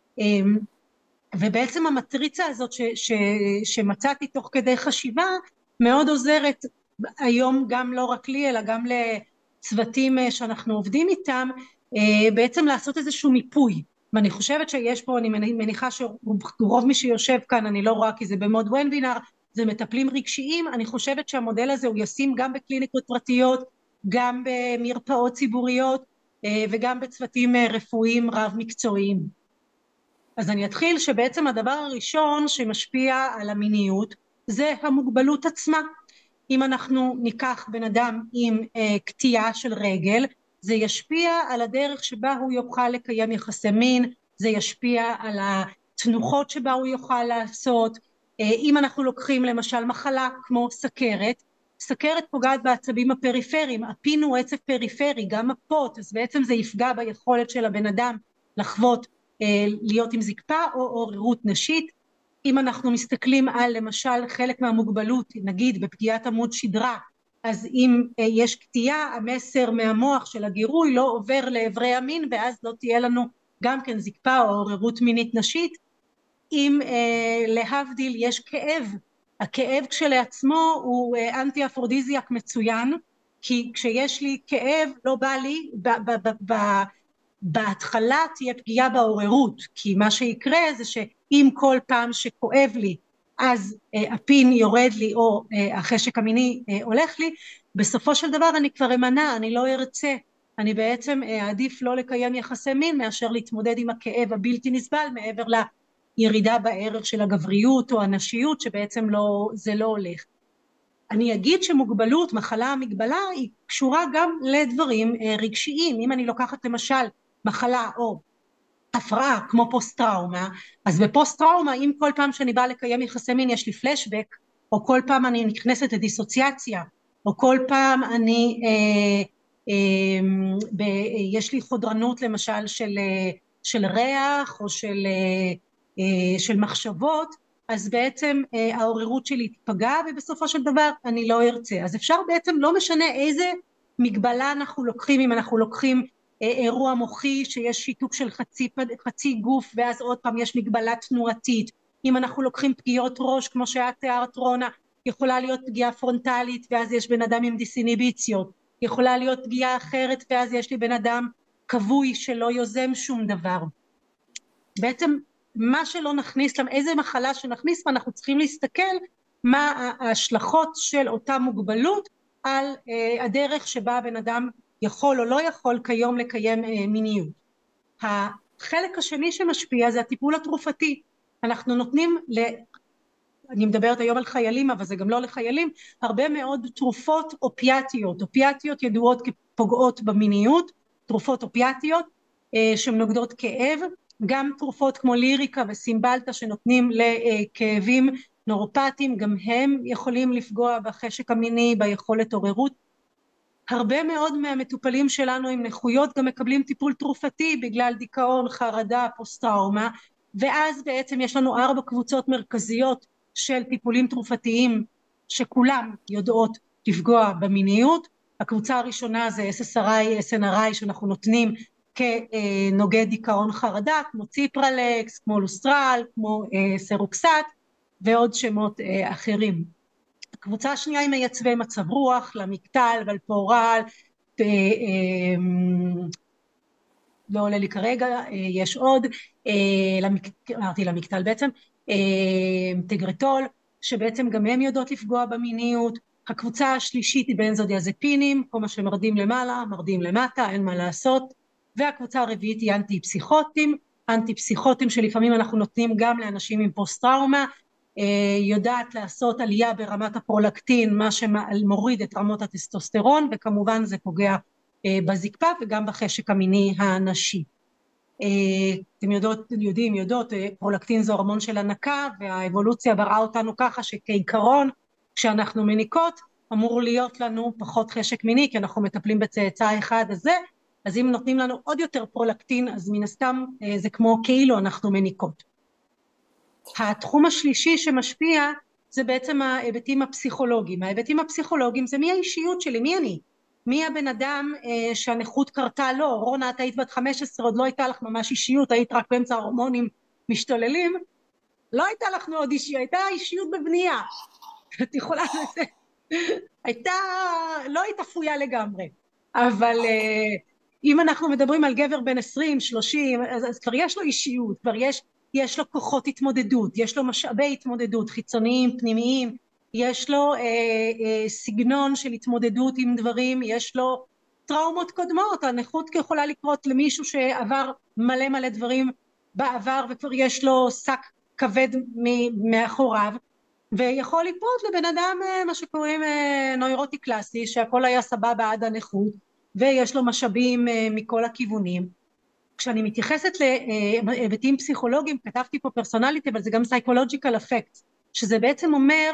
[SPEAKER 3] ובעצם המטריצה הזאת שמצאתי תוך כדי חשיבה מאוד עוזרת היום גם לא רק לי אלא גם לצוותים שאנחנו עובדים איתם, בעצם לעשות איזשהו מיפוי. ואני חושבת שיש פה, אני מניחה שרוב מי שיושב כאן, אני לא רואה כי זה במוד וובינר, זה מטפלים רגשיים, אני חושבת שהמודל הזה הוא ישים גם בקליניקות פרטיות, גם במרפאות ציבוריות וגם בצוותים רפואיים רב מקצועיים. אז אני אתחיל שבעצם הדבר הראשון שמשפיע על המיניות זה המוגבלות עצמה. אם אנחנו ניקח בן אדם עם קטיעה של רגל, זה ישפיע על הדרך שבה הוא יוכל לקיים יחסי מין, זה ישפיע על התנוחות שבה הוא יוכל לעשות. אם אנחנו לוקחים למשל מחלה כמו סכרת, סכרת פוגעת בעצבים הפריפריים, הפין הוא עצב פריפרי, גם הפוט, אז בעצם זה יפגע ביכולת של הבן אדם לחוות להיות עם זקפה או עוררות נשית. אם אנחנו מסתכלים על למשל חלק מהמוגבלות, נגיד בפגיעת עמוד שדרה, אז אם יש קטיעה, המסר מהמוח של הגירוי לא עובר לעברי המין, ואז לא תהיה לנו גם כן זקפה או עוררות מינית נשית. אם להבדיל יש כאב. הכאב כשלעצמו הוא אנטי אפרודיזיאק מצוין, כי כשיש לי כאב לא בא לי, בהתחלה תהיה פגיעה בעוררות, כי מה שיקרה זה שאם כל פעם שכואב לי אז הפין יורד לי או החשק המיני הולך לי, בסופו של דבר אני כבר אמנע, אני לא ארצה, אני בעצם עדיף לא לקיים יחסי מין מאשר להתמודד עם הכאב הבלתי נסבל מעבר לירידה בערך של הגבריות או הנשיות שבעצם זה לא הולך. אני אגיד שמוגבלות, מחלה, מגבלה, היא קשורה גם לדברים רגשיים. אם אני לוקחת למשל מחלה או הפרעה כמו פוסט טראומה, אז בפוסט טראומה אם כל פעם שאני באה לקיים יחסי מין יש לי פלשבק, או כל פעם אני נכנסת לדיסוציאציה, או כל פעם יש לי חודרנות למשל של ריח או של מחשבות, אז בעצם העוררות שלי תפגע ובסופו של דבר אני לא ארצה. אז אפשר בעצם, לא משנה איזה מגבלה אנחנו לוקחים, אם אנחנו לוקחים אירוע מוחי שיש שיתוק של חצי גוף ואז עוד פעם יש מגבלה תנועתית, אם אנחנו לוקחים פגיעות ראש כמו שאת תיארת רונה, יכולה להיות פגיעה פרונטלית ואז יש בן אדם עם דיסאיניביציות, יכולה להיות פגיעה אחרת ואז יש לי בן אדם כבוי שלא יוזם שום דבר. בעצם מה שלא נכניס, איזה מחלה שנכניס, ואנחנו צריכים להסתכל מה ההשלכות של אותה מוגבלות על הדרך שבה הבן אדם יכול או לא יכול כיום לקיים מיניות. החלק השני שמשפיע זה הטיפול התרופתי. אנחנו נותנים אני מדברת היום על חיילים אבל זה גם לא לחיילים, הרבה מאוד תרופות אופיאטיות. אופיאטיות ידועות כפוגעות במיניות, תרופות אופיאטיות שנוגדות כאב, גם תרופות כמו ליריקה וסימבלטה שנותנים לכאבים נורופטיים, גם הם יכולים לפגוע בחשק המיני, ביכולת עוררות. הרבה מאוד מהמטופלים שלנו עם נכויות גם מקבלים טיפול תרופתי בגלל דיכאון, חרדה, פוסט טראומה, ואז בעצם יש לנו 4 קבוצות מרכזיות של טיפולים תרופתיים שכולם יודעות לפגוע במיניות. הקבוצה הראשונה זה SSRI, SNRI שאנחנו נותנים כנוגד דיכאון חרדה, כמו ציפרלקס, כמו לוסטרל, כמו סרוקסט ועוד שמות אחרים. הקבוצה השנייה היא מייצבי מצב רוח, למקטל, ולפורל, לא עולה לי כרגע, יש עוד, אמרתי למקטל בעצם, טגרטול, שבעצם גם הם יודעות לפגוע במיניות. הקבוצה השלישית היא בנזודיאזפינים, כל מה שמרדים למעלה, מרדים למטה, אין מה לעשות. והקבוצה הרביעית היא אנטי-פסיכוטים, אנטי-פסיכוטים שלפעמים אנחנו נותנים גם לאנשים עם פוסט טראומה, יודעת לעשות עלייה ברמת הפרולקטין, מה שמוריד את רמות הטסטוסטרון, וכמובן זה פוגע בזקפה וגם בחשק המיני הנשי. אתם יודעות, פרולקטין זה הורמון של הנקה, והאבולוציה בראה אותנו ככה שכעיקרון, כשאנחנו מניקות, אמור להיות לנו פחות חשק מיני, כי אנחנו מטפלים בצאצא אחד הזה, אז אם נותנים לנו עוד יותר פרולקטין, אז מן הסתם זה כמו כאילו אנחנו מניקות. התחום השלישי שמשפיע זה בעצם ההיבטים הפסיכולוגיים. ההיבטים הפסיכולוגיים זה מי האישיות שלי, מי אני? מי הבן אדם שהנכות קרתה לו? רונה, את היית בת 15, עוד לא הייתה לך ממש אישיות, היית רק באמצע ההורמונים משתוללים, לא הייתה לך מאוד אישיות, הייתה אישיות בבנייה. את יכולה לזה. לא הייתה פויה לגמרי. אבל אם אנחנו מדברים על גבר בן 20, 30, אז כבר יש לו אישיות, כבר יש לו כוחות התמודדות, יש לו משאבי התמודדות חיצוניים, פנימיים, יש לו סגנון של התמודדות עם דברים, יש לו טראומות קודמות. הנכות יכולה לקרות למישהו שעבר מלא דברים בעבר וכבר יש לו שק כבד מאחוריו, ויכול ליפות לבן אדם מה שקוראים נוירוטי קלאסי, שהכל היה סבבה עד הנכות ויש לו משאבים מכל הכיוונים. כשאני מתייחסת להיבטים פסיכולוגיים, כתבתי פה פרסונליטי, אבל זה גם psychological effects, שזה בעצם אומר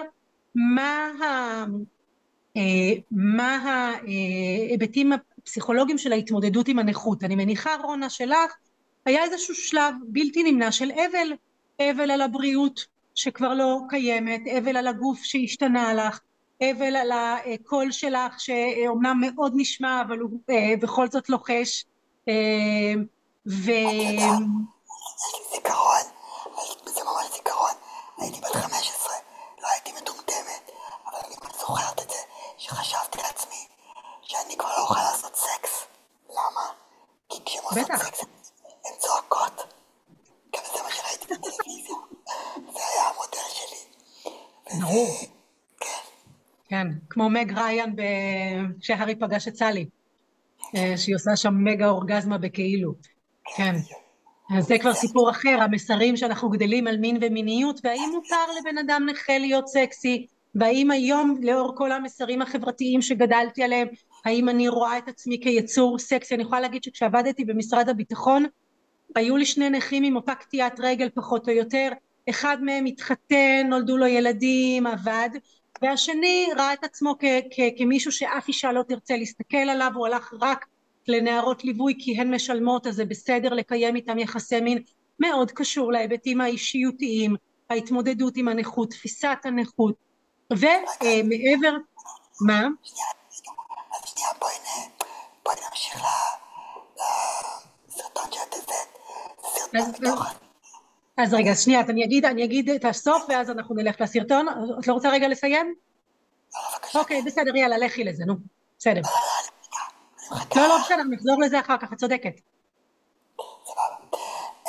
[SPEAKER 3] מה ההיבטים הפסיכולוגיים של ההתמודדות עם הנכות. אני מניחה, רונה, שלך היה איזשהו שלב בלתי נמנע של אבל על הבריאות שכבר לא קיימת, אבל על הגוף שהשתנה לך, אבל על הקול שלך שאומנם מאוד נשמע אבל הוא בכל זאת לוחש,
[SPEAKER 2] יש לי זיכרון, זה ממש הייתי בת 15, לא הייתי מטומטמת, אבל אני כבר זוכרת את זה, שחשבתי לעצמי שאני כבר לא אוכל לעשות סקס. למה? כי כשהם עושות
[SPEAKER 3] בטח.
[SPEAKER 2] סקס הן צועקות. גם זה מה שראיתי בטלוויזיה. זה היה המודל שלי.
[SPEAKER 3] ברור.
[SPEAKER 2] כן.
[SPEAKER 3] כן, כמו מג ריין כשהארי פגש את סלי, שהיא עושה שם מגה אורגזמה בכאילו. כן. אז זה כבר סיפור אחר, המסרים שאנחנו גדלים על מין ומיניות, והאם מותר לבן אדם נכה להיות סקסי, והאם היום לאור כל המסרים החברתיים שגדלתי עליהם, האם אני רואה את עצמי כיצור סקסי. אני יכולה להגיד שכשעבדתי במשרד הביטחון, היו לי שני נכים עם אותה קטיעת רגל פחות או יותר, אחד מהם התחתן, נולדו לו ילדים, עבד, והשני ראה את עצמו כמישהו שאף אישה לא תרצה להסתכל עליו, הוא הלך רק לנערות ליווי כי הן משלמות, אז זה בסדר לקיים איתם יחסי מין. מאוד קשור להיבטים האישיותיים, ההתמודדות עם הנכות, תפיסת הנכות, ומעבר, מה?
[SPEAKER 2] אז שנייה, בואי נמשיך לסרטון שאת הבאת. סרטון מתוך...
[SPEAKER 3] אז רגע, שנייה, אני אגיד את הסוף ואז אנחנו נלך לסרטון. את לא רוצה רגע לסיים? אוקיי, בסדר, יאללה, לכי לזה, נו. בסדר. לא, בסדר, נחזור לזה אחר כך, את צודקת.
[SPEAKER 2] סבבה.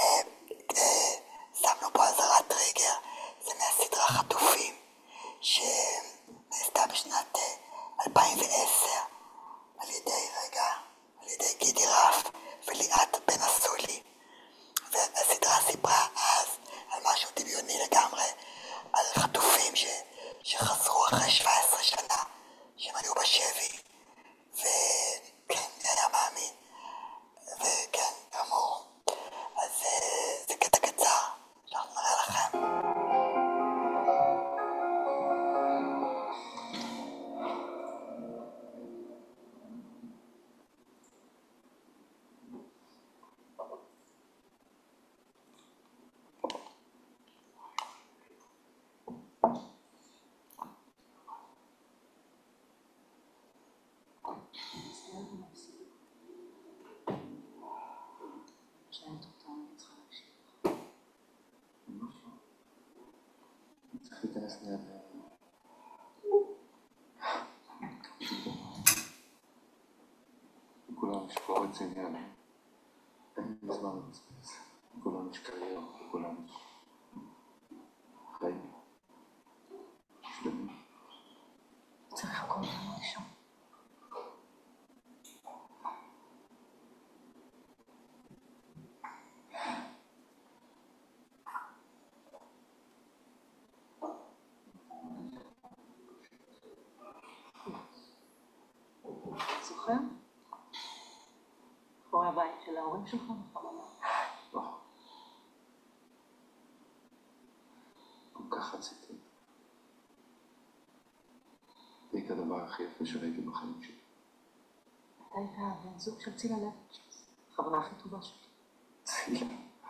[SPEAKER 2] שמנו פה אזהרת טריגר, זה מהסדרה חטופים, שנעשתה בשנת 2010 על ידי גידי רף וליאת בן אסולי, והסדרה סיפרה אז על משהו דמיוני לגמרי, על חטופים שחזרו אחרי 17 שנה שהם היו בשבי, וכן, זה היה מאמין, וכן, כאמור. אז זה קטע קצר שאנחנו נראה לכם.
[SPEAKER 5] צריך להיכנס ליד... כולם יש פה רצי עניין. אין לי זמן לבזבז. כולם יש קריירה, כולם יש חיים. שלמים.
[SPEAKER 6] צריך הכל לנו ראשון. זוכר? אחורי הבית של ההורים שלך, בחממה.
[SPEAKER 5] לא. כל כך רציתי. זה היית הדבר הכי יפה שראיתי בחיים שלי.
[SPEAKER 6] אתה היית הבן זוג של צילה לוינצ'ס, החברה הכי טובה שלי.
[SPEAKER 5] צילה.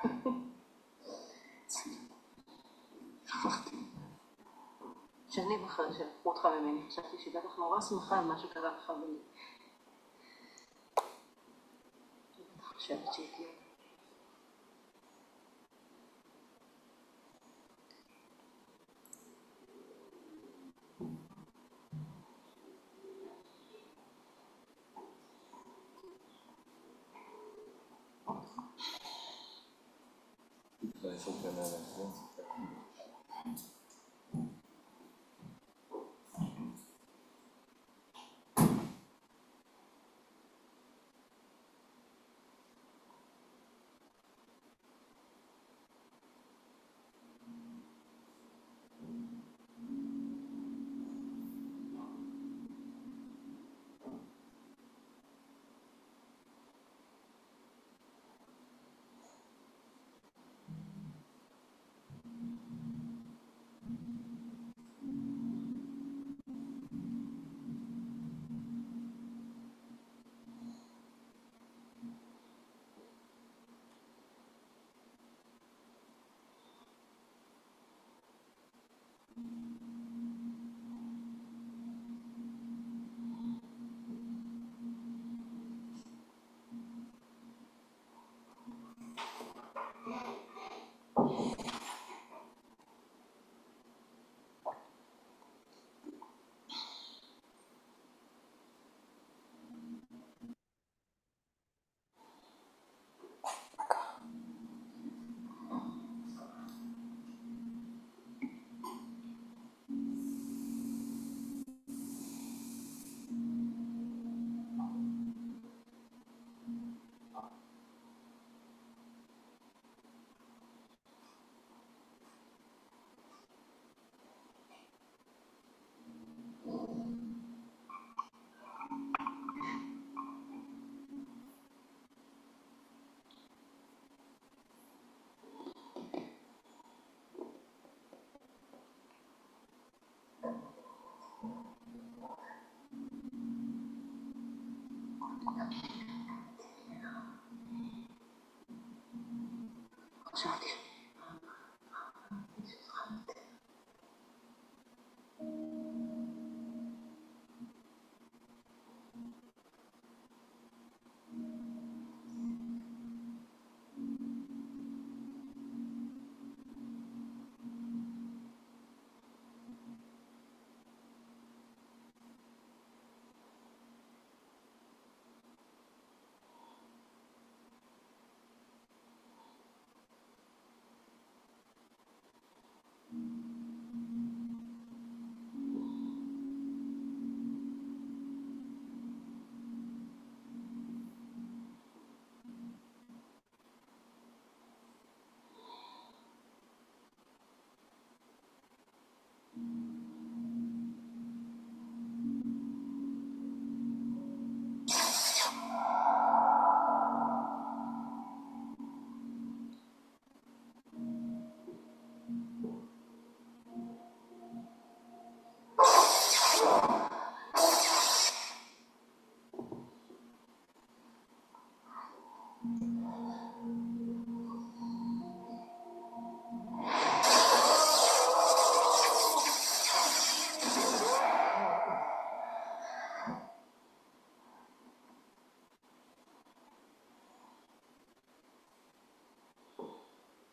[SPEAKER 5] צילה. שכחתי.
[SPEAKER 6] שנים אחרי שלקחו אותך ממני, חשבתי שבטח נורא שמחה על מה שקרה לך ולי. אני חושבת שהגיע.
[SPEAKER 5] לעשות כאלה להסביר.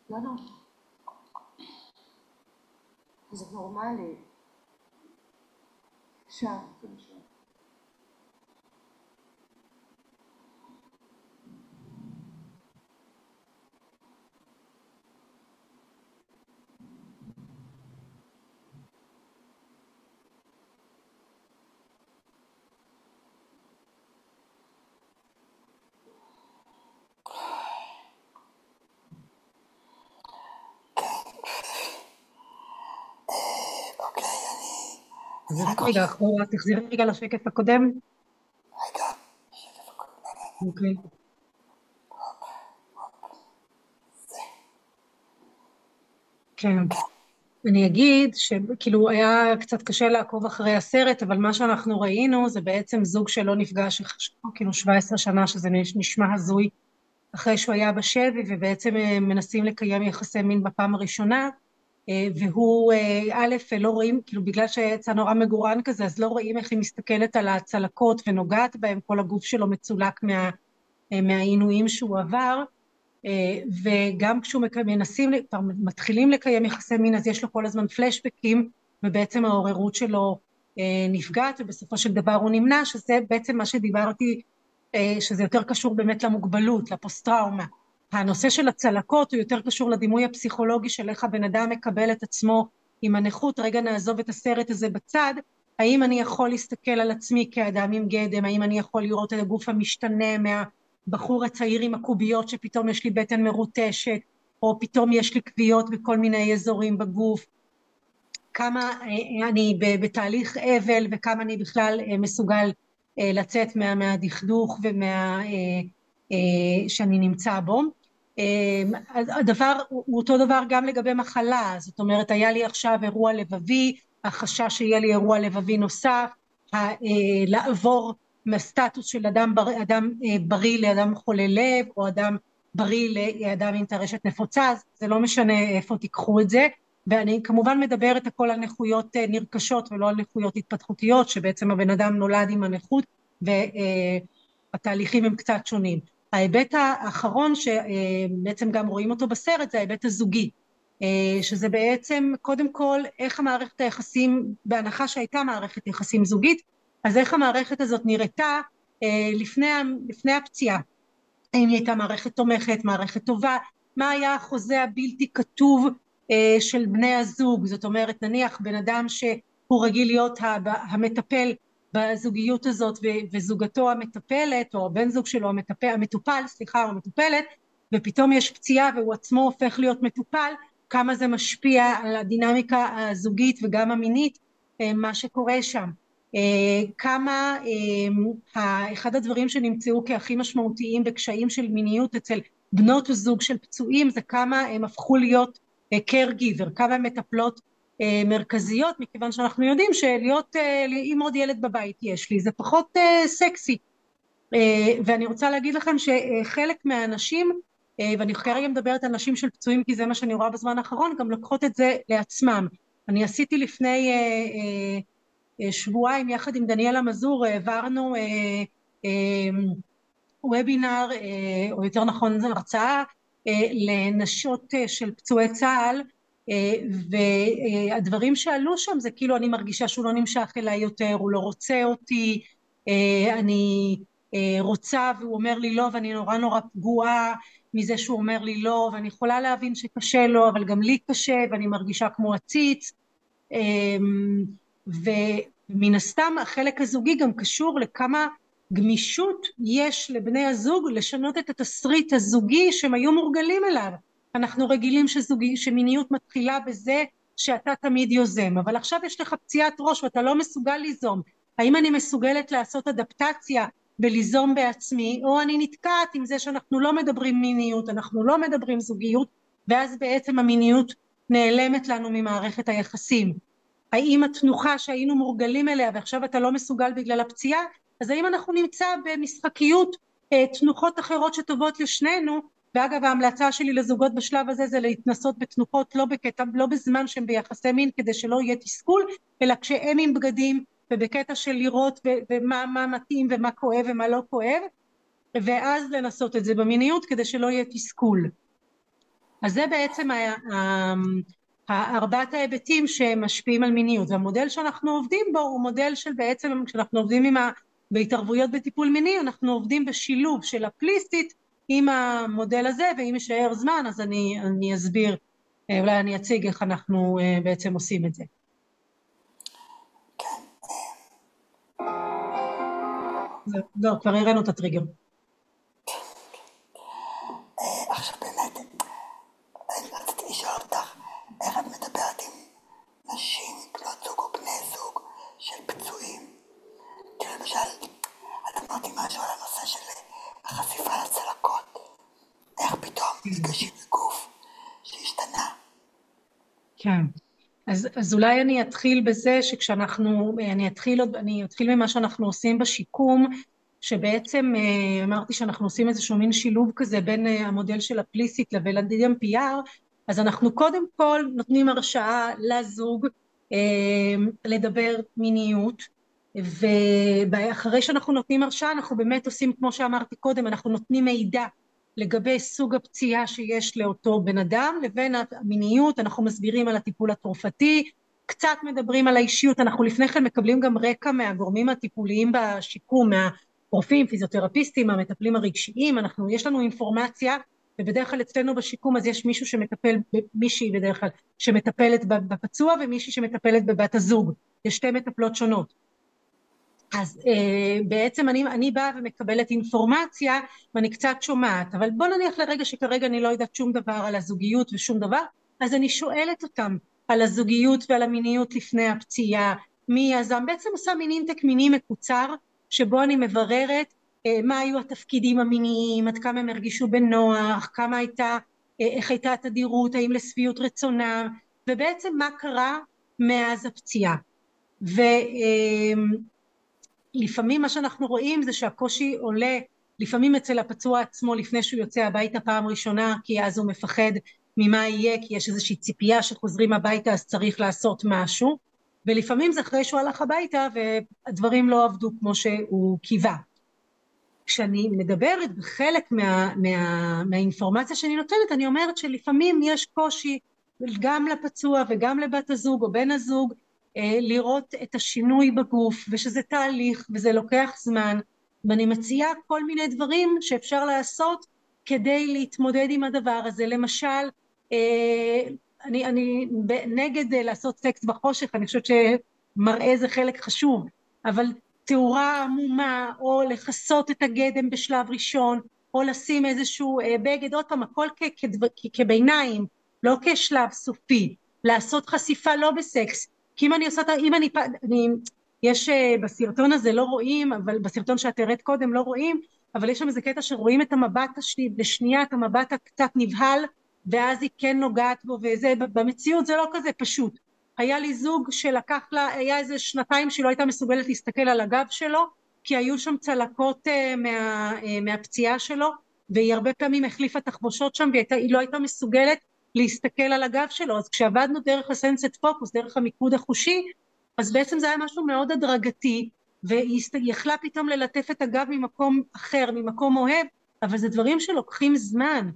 [SPEAKER 6] לא, לא. זה נורמלי. שם.
[SPEAKER 2] אני רק
[SPEAKER 3] רגע, אחורה, תחזירי רגע לשקף הקודם.
[SPEAKER 2] רגע, שקף הקודם.
[SPEAKER 3] אוקיי. כן. אני אגיד שכאילו היה קצת קשה לעקוב אחרי הסרט, אבל מה שאנחנו ראינו זה בעצם זוג שלא נפגש כאילו 17 שנה, שזה נשמע הזוי, אחרי שהוא היה בשבי, ובעצם מנסים לקיים יחסי מין בפעם הראשונה, והוא א' לא רואים, כאילו בגלל שיצא נורא מגורן כזה, אז לא רואים איך היא מסתכלת על הצלקות ונוגעת בהם, כל הגוף שלו מצולק מהעינויים שהוא עבר, וגם כשהוא מתחילים לקיים יחסי מין, אז יש לו כל הזמן פלשבקים, ובעצם העוררות שלו נפגעת, ובסופו של דבר הוא נמנע, שזה בעצם מה שדיברתי, שזה יותר קשור באמת למוגבלות, לפוסט-טראומה. הנושא של הצלקות הוא יותר קשור לדימוי הפסיכולוגי של איך הבן אדם מקבל את עצמו עם הנכות. רגע נעזוב את הסרט הזה בצד, האם אני יכול להסתכל על עצמי כאדם עם גדם, האם אני יכול לראות את הגוף המשתנה מהבחור הצעיר עם הקוביות שפתאום יש לי בטן מרוטשת, או פתאום יש לי כוויות בכל מיני אזורים בגוף, כמה אני בתהליך אבל וכמה אני בכלל מסוגל לצאת מהדכדוך שאני נמצא בו. הדבר הוא אותו דבר גם לגבי מחלה, זאת אומרת היה לי עכשיו אירוע לבבי, החשש שיהיה לי אירוע לבבי נוסף, לעבור מהסטטוס של אדם בריא לאדם חולה לב, או אדם בריא לאדם עם טרשת נפוצה, זה לא משנה איפה תיקחו את זה, ואני כמובן מדברת הכל על נכויות נרכשות ולא על נכויות התפתחותיות, שבעצם הבן אדם נולד עם הנכות והתהליכים הם קצת שונים. ההיבט האחרון שבעצם גם רואים אותו בסרט זה ההיבט הזוגי, שזה בעצם קודם כל איך המערכת היחסים, בהנחה שהייתה מערכת יחסים זוגית, אז איך המערכת הזאת נראתה לפני הפציעה, האם היא הייתה מערכת תומכת, מערכת טובה, מה היה החוזה הבלתי כתוב של בני הזוג, זאת אומרת נניח בן אדם שהוא רגיל להיות המטפל בזוגיות הזאת וזוגתו המטפלת או בן זוג שלו המטופל או המטופלת, ופתאום יש פציעה והוא עצמו הופך להיות מטופל, כמה זה משפיע על הדינמיקה הזוגית וגם המינית מה שקורה שם. כמה אחד הדברים שנמצאו כהכי משמעותיים בקשיים של מיניות אצל בנות הזוג של פצועים זה כמה הם הפכו להיות caregiver, כמה מטפלות מרכזיות, מכיוון שאנחנו יודעים שלהיות עם עוד ילד בבית יש לי, זה פחות סקסי. ואני רוצה להגיד לכם שחלק מהאנשים, ואני כרגע מדברת על נשים של פצועים כי זה מה שאני רואה בזמן האחרון, גם לוקחות את זה לעצמם. אני עשיתי לפני שבועיים יחד עם דניאלה מזור, העברנו וובינר, או יותר נכון הרצאה, לנשות של פצועי צה"ל, והדברים שעלו שם זה כאילו אני מרגישה שהוא לא נמשך אליי יותר, הוא לא רוצה אותי, אני רוצה והוא אומר לי לא, ואני נורא פגועה מזה שהוא אומר לי לא, ואני יכולה להבין שקשה לו, אבל גם לי קשה ואני מרגישה כמו עציץ, ומן הסתם החלק הזוגי גם קשור לכמה גמישות יש לבני הזוג לשנות את התסריט הזוגי שהם היו מורגלים אליו. אנחנו רגילים שמיניות מתחילה בזה שאתה תמיד יוזם, אבל עכשיו יש לך פציעת ראש ואתה לא מסוגל ליזום. האם אני מסוגלת לעשות אדפטציה בליזום בעצמי, או אני נתקעת עם זה שאנחנו לא מדברים מיניות, אנחנו לא מדברים זוגיות, ואז בעצם המיניות נעלמת לנו ממערכת היחסים. האם התנוחה שהיינו מורגלים אליה ועכשיו אתה לא מסוגל בגלל הפציעה, אז האם אנחנו נמצא במשחקיות תנוחות אחרות שטובות לשנינו, ואגב ההמלצה שלי לזוגות בשלב הזה זה להתנסות בתנוחות לא בזמן שהם ביחסי מין כדי שלא יהיה תסכול, אלא כשהם עם בגדים ובקטע של לראות ומה מתאים ומה כואב ומה לא כואב, ואז לנסות את זה במיניות כדי שלא יהיה תסכול. אז זה בעצם ארבעת ההיבטים שמשפיעים על מיניות, והמודל שאנחנו עובדים בו הוא מודל של בעצם, כשאנחנו עובדים בהתערבויות בטיפול מיני, אנחנו עובדים בשילוב של הפליסטית עם המודל הזה, ואם יישאר זמן אז אני אסביר, אולי אני אציג איך אנחנו בעצם עושים את זה. זהו, כבר הראינו את הטריגר.
[SPEAKER 2] עכשיו באמת, רציתי לשאול אותך, איך את מדברת עם נשים, בנות זוג או בני זוג של פצועים? כי למשל, את אמרתי משהו על הנושא של החשיפה לצלקות. איך פתאום נפגשים לגוף שהשתנה?
[SPEAKER 3] כן. אז אולי אני אתחיל בזה אני אתחיל ממה שאנחנו עושים בשיקום, שבעצם אמרתי שאנחנו עושים איזשהו מין שילוב כזה בין המודל של הפליסית לבין ה-DMPR, אז אנחנו קודם כל נותנים הרשאה לזוג לדבר מיניות, ואחרי שאנחנו נותנים הרשאה אנחנו באמת עושים כמו שאמרתי קודם, אנחנו נותנים מידע לגבי סוג הפציעה שיש לאותו בן אדם, לבין המיניות, אנחנו מסבירים על הטיפול התרופתי, קצת מדברים על האישיות, אנחנו לפני כן מקבלים גם רקע מהגורמים הטיפוליים בשיקום, מהרופאים, פיזיותרפיסטים, המטפלים הרגשיים, יש לנו אינפורמציה, ובדרך כלל אצלנו בשיקום אז יש מישהי בדרך כלל שמטפלת בפצוע, ומישהי שמטפלת בבת הזוג, יש שתי מטפלות שונות. אז בעצם אני באה ומקבלת אינפורמציה ואני קצת שומעת, אבל בוא נניח לרגע שכרגע אני לא יודעת שום דבר על הזוגיות ושום דבר, אז אני שואלת אותם על הזוגיות ועל המיניות לפני הפציעה, בעצם עושה מין אינטק מיני מקוצר, שבו אני מבררת מה היו התפקידים המיניים, עד כמה הם הרגישו בנוח, איך הייתה התדירות, האם לשביעות רצונם, ובעצם מה קרה מאז הפציעה. לפעמים מה שאנחנו רואים זה שהקושי עולה לפעמים אצל הפצוע עצמו לפני שהוא יוצא הביתה פעם ראשונה, כי אז הוא מפחד ממה יהיה, כי יש איזושהי ציפייה שחוזרים הביתה אז צריך לעשות משהו, ולפעמים זה אחרי שהוא הלך הביתה והדברים לא עבדו כמו שהוא קיווה. כשאני מדברת בחלק מהאינפורמציה שאני נותנת, אני אומרת שלפעמים יש קושי גם לפצוע וגם לבת הזוג או בן הזוג לראות את השינוי בגוף, ושזה תהליך וזה לוקח זמן, ואני מציעה כל מיני דברים שאפשר לעשות כדי להתמודד עם הדבר הזה. למשל, אני נגד לעשות סקס בחושך, אני חושבת שמראה זה חלק חשוב, אבל תאורה עמומה או לחסות את הגדם בשלב ראשון, או לשים איזשהו בגד, עוד פעם הכל כביניים, לא כשלב סופי, לעשות חשיפה לא בסקס, כי אם אני עושה, יש בסרטון הזה לא רואים, אבל בסרטון שאת הראית קודם לא רואים, אבל יש שם איזה קטע שרואים את המבט בשנייה, את המבט הקצת נבהל, ואז היא כן נוגעת בו, וזה, במציאות זה לא כזה פשוט. היה לי זוג שלקח לה, היה איזה שנתיים שלא הייתה מסוגלת להסתכל על הגב שלו, כי היו שם צלקות מהפציעה שלו, והיא הרבה פעמים החליפה תחבושות שם, והיא לא הייתה מסוגלת להסתכל על הגב שלו. אז כשעבדנו דרך הסנסט פוקוס, דרך המיקוד החושי, אז בעצם זה היה משהו מאוד הדרגתי, והיא יכלה פתאום ללטף את הגב ממקום אחר, ממקום אוהב, אבל זה דברים שלוקחים זמן.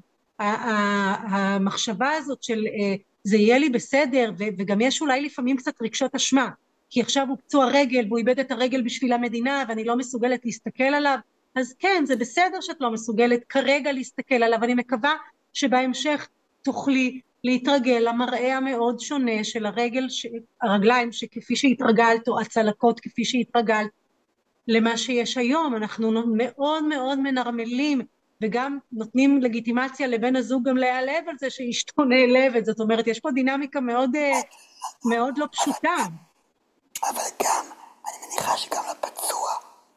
[SPEAKER 3] המחשבה הזאת של זה יהיה לי בסדר, וגם יש אולי לפעמים קצת רגשות אשמה, כי עכשיו הוא פצוע רגל והוא איבד את הרגל בשביל המדינה ואני לא מסוגלת להסתכל עליו, אז כן, זה בסדר שאת לא מסוגלת כרגע להסתכל עליו, אני מקווה שבהמשך תוכלי להתרגל למראה המאוד שונה של הרגליים שכפי שהתרגלת, או הצלקות כפי שהתרגלת, למה שיש היום. אנחנו מאוד מאוד מנרמלים וגם נותנים לגיטימציה לבן הזוג גם להיעלב על זה שאשתו נעלבת, זאת אומרת יש פה דינמיקה מאוד מאוד לא פשוטה.
[SPEAKER 2] אבל גם, אני מניחה שגם לפצוע,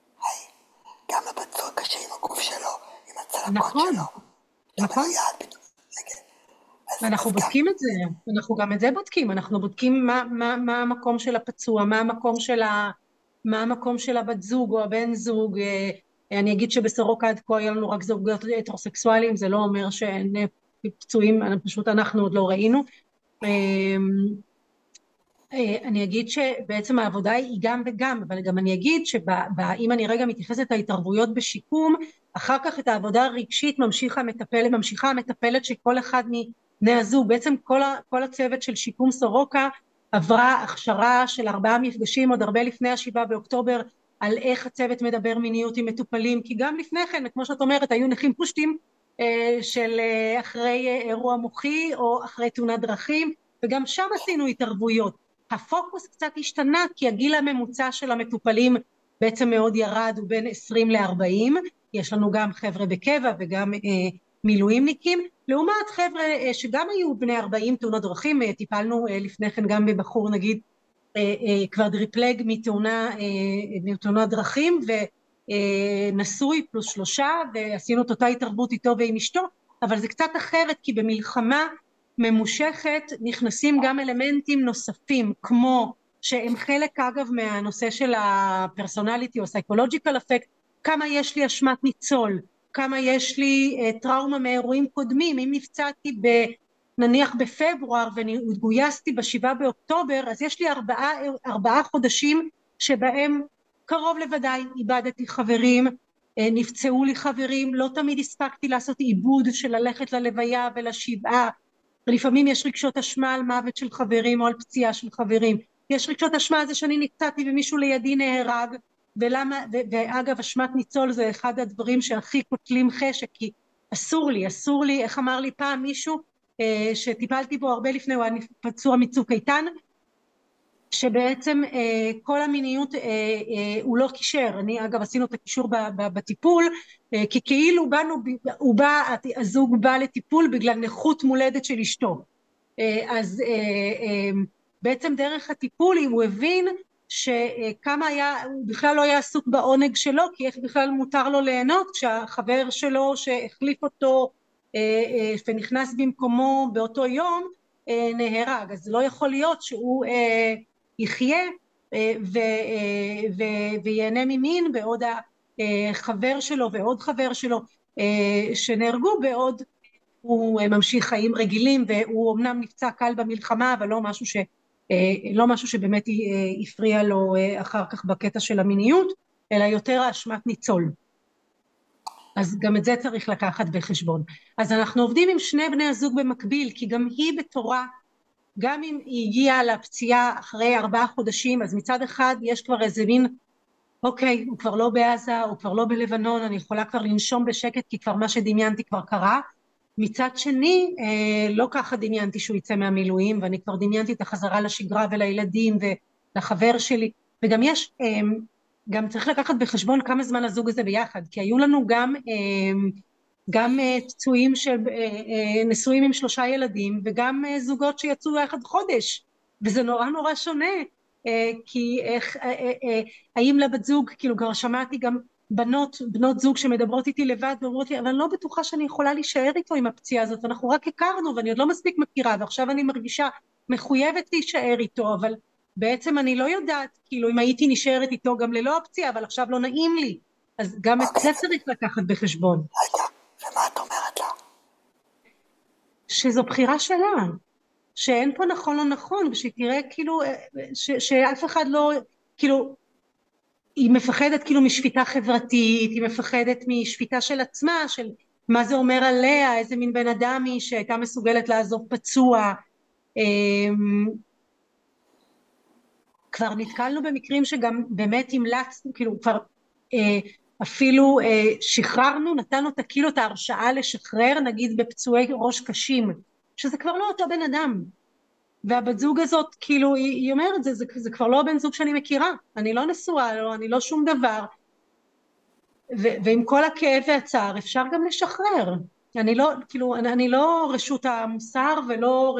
[SPEAKER 2] גם לפצוע קשה עם הגוף שלו, עם הצלקות שלו.
[SPEAKER 3] נכון. אנחנו בודקים את זה, אנחנו גם את זה בודקים, אנחנו בודקים מה המקום של הפצוע, מה המקום של הבת זוג או הבן זוג. אני אגיד שבסורוקה עד כה היה לנו רק זוגות הטרוסקסואליים, זה לא אומר שאין פצועים, פשוט אנחנו עוד לא ראינו. אני אגיד שבעצם העבודה היא גם וגם, אבל גם אני אגיד שאם אני רגע מתייחסת להתערבויות בשיקום, אחר כך את העבודה הרגשית ממשיכה המטפלת שכל אחד בני הזוג, בעצם כל הצוות של שיקום סורוקה עברה הכשרה של 4 מפגשים עוד הרבה לפני ה7 באוקטובר על איך הצוות מדבר מיניות עם מטופלים, כי גם לפני כן, כמו שאת אומרת, היו נכים פושטים של אחרי אירוע מוחי או אחרי תאונת דרכים, וגם שם עשינו התערבויות. הפוקוס קצת השתנה כי הגיל הממוצע של המטופלים בעצם מאוד ירד, הוא בין 20 ל-40, יש לנו גם חבר'ה בקבע וגם מילואימניקים, לעומת חבר'ה שגם היו בני 40 תאונות דרכים, טיפלנו לפני כן גם בבחור נגיד כבר דריפלג מתאונת דרכים ונשוי +3, ועשינו את אותה התערבות איתו ועם אשתו, אבל זה קצת אחרת כי במלחמה ממושכת נכנסים גם אלמנטים נוספים, כמו שהם חלק אגב מהנושא של הפרסונליטי או סייקולוג'יקל אפקט, כמה יש לי אשמת ניצול, כמה יש לי טראומה מאירועים קודמים, אם נפצעתי נניח בפברואר וגויסתי ב7 באוקטובר, אז יש לי 4 חודשים שבהם קרוב לוודאי איבדתי חברים, נפצעו לי חברים, לא תמיד הספקתי לעשות עיבוד של ללכת ללוויה ולשבעה, לפעמים יש רגשות אשמה על מוות של חברים או על פציעה של חברים, יש רגשות אשמה על זה שאני נפצעתי ומישהו לידי נהרג, ואגב אשמת ניצול זה אחד הדברים שהכי קוטלים חשק, כי אסור לי, איך אמר לי פעם מישהו שטיפלתי בו הרבה לפני, הוא היה פצוע מצוק איתן, שבעצם כל המיניות הוא לא קישר, אני אגב עשינו את הקישור בטיפול, כי כאילו הזוג בא לטיפול בגלל נכות מולדת של אשתו, אז בעצם דרך הטיפול הוא הבין שכמה הוא בכלל לא היה עסוק בעונג שלו, כי איך בכלל מותר לו ליהנות כשהחבר שלו שהחליף אותו ונכנס במקומו באותו יום נהרג, אז לא יכול להיות שהוא יחיה ויהנה ממין בעוד החבר שלו ועוד חבר שלו שנהרגו, בעוד הוא ממשיך חיים רגילים, והוא אמנם נפצע קל במלחמה אבל לא משהו שבאמת הפריע לו אחר כך בקטע של המיניות, אלא יותר האשמת ניצול. אז גם את זה צריך לקחת בחשבון. אז אנחנו עובדים עם שני בני הזוג במקביל, כי גם היא בתורה, גם אם היא הגיעה לפציעה אחרי 4 חודשים, אז מצד אחד יש כבר איזה מין, אוקיי, הוא כבר לא בעזה, הוא כבר לא בלבנון, אני יכולה כבר לנשום בשקט, כי כבר מה שדמיינתי כבר קרה. מצד שני, לא ככה דמיינתי שהוא יצא מהמילואים, ואני כבר דמיינתי את החזרה לשגרה ולילדים ולחבר שלי, וגם גם צריך לקחת בחשבון כמה זמן הזוג הזה ביחד, כי היו לנו גם פצועים שנשואים עם 3 ילדים, וגם זוגות שיצאו יחד חודש, וזה נורא שונה, כי האם לבת זוג, כאילו כבר שמעתי גם בנות זוג שמדברות איתי לבד, ואומרות לי, אבל אני לא בטוחה שאני יכולה להישאר איתו עם הפציעה הזאת, אנחנו רק הכרנו ואני עוד לא מספיק מכירה, ועכשיו אני מרגישה מחויבת להישאר איתו, אבל בעצם אני לא יודעת, כאילו אם הייתי נשארת איתו גם ללא הפציעה, אבל עכשיו לא נעים לי, אז גם את זה צריך לקחת בחשבון.
[SPEAKER 2] רגע, ומה את אומרת לה?
[SPEAKER 3] שזו בחירה שלה, שאין פה נכון לא נכון, ושתראה כאילו, שאף אחד לא, כאילו, היא מפחדת כאילו משפיטה חברתית, היא מפחדת משפיטה של עצמה, של מה זה אומר עליה, איזה מין בן אדם היא שהייתה מסוגלת לעזוב פצוע. כבר נתקלנו במקרים שגם באמת המלצנו, כאילו כבר אפילו שחררנו, נתנו כאילו את ההרשאה לשחרר, נגיד בפצועי ראש קשים, שזה כבר לא אותו בן אדם. והבת זוג הזאת, כאילו, היא אומרת, זה כבר לא הבן זוג שאני מכירה, אני לא נשואה לו, אני לא שום דבר, ועם כל הכאב והצער אפשר גם לשחרר. אני לא רשות המוסר ולא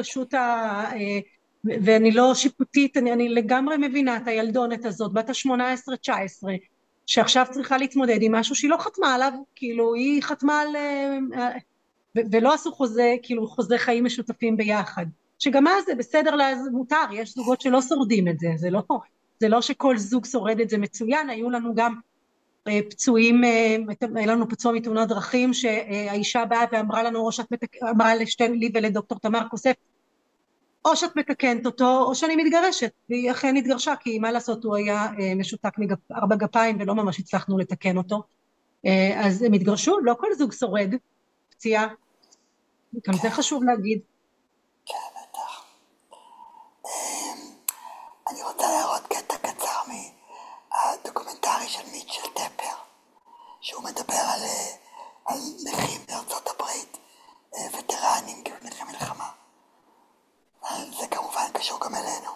[SPEAKER 3] ואני לא שיפוטית, אני לגמרי מבינה את הילדונת הזאת, בת ה-18-19, שעכשיו צריכה להתמודד עם משהו שהיא לא חתמה עליו, כאילו היא חתמה על, ולא עשו חוזה חיים משותפים ביחד. שגם אז זה בסדר, מותר, יש זוגות שלא שורדים את זה, זה לא שכל זוג שורד את זה מצוין, היו לנו גם פצועים, היה לנו פצוע מתאונת דרכים, שהאישה באה ואמרה לנו, אמרה לי ולדוקטור תמר כוסף, או שאת מתקנת אותו, או שאני מתגרשת, והיא אכן התגרשה, כי מה לעשות, הוא היה משותק 4 גפיים, ולא ממש הצלחנו לתקן אותו, אז הם התגרשו, לא כל זוג שורד פציעה, גם זה חשוב להגיד,
[SPEAKER 2] שהוא מדבר על נכים בארצות הברית, וטרנים כנכי מלחמה. זה כמובן קשור גם אלינו.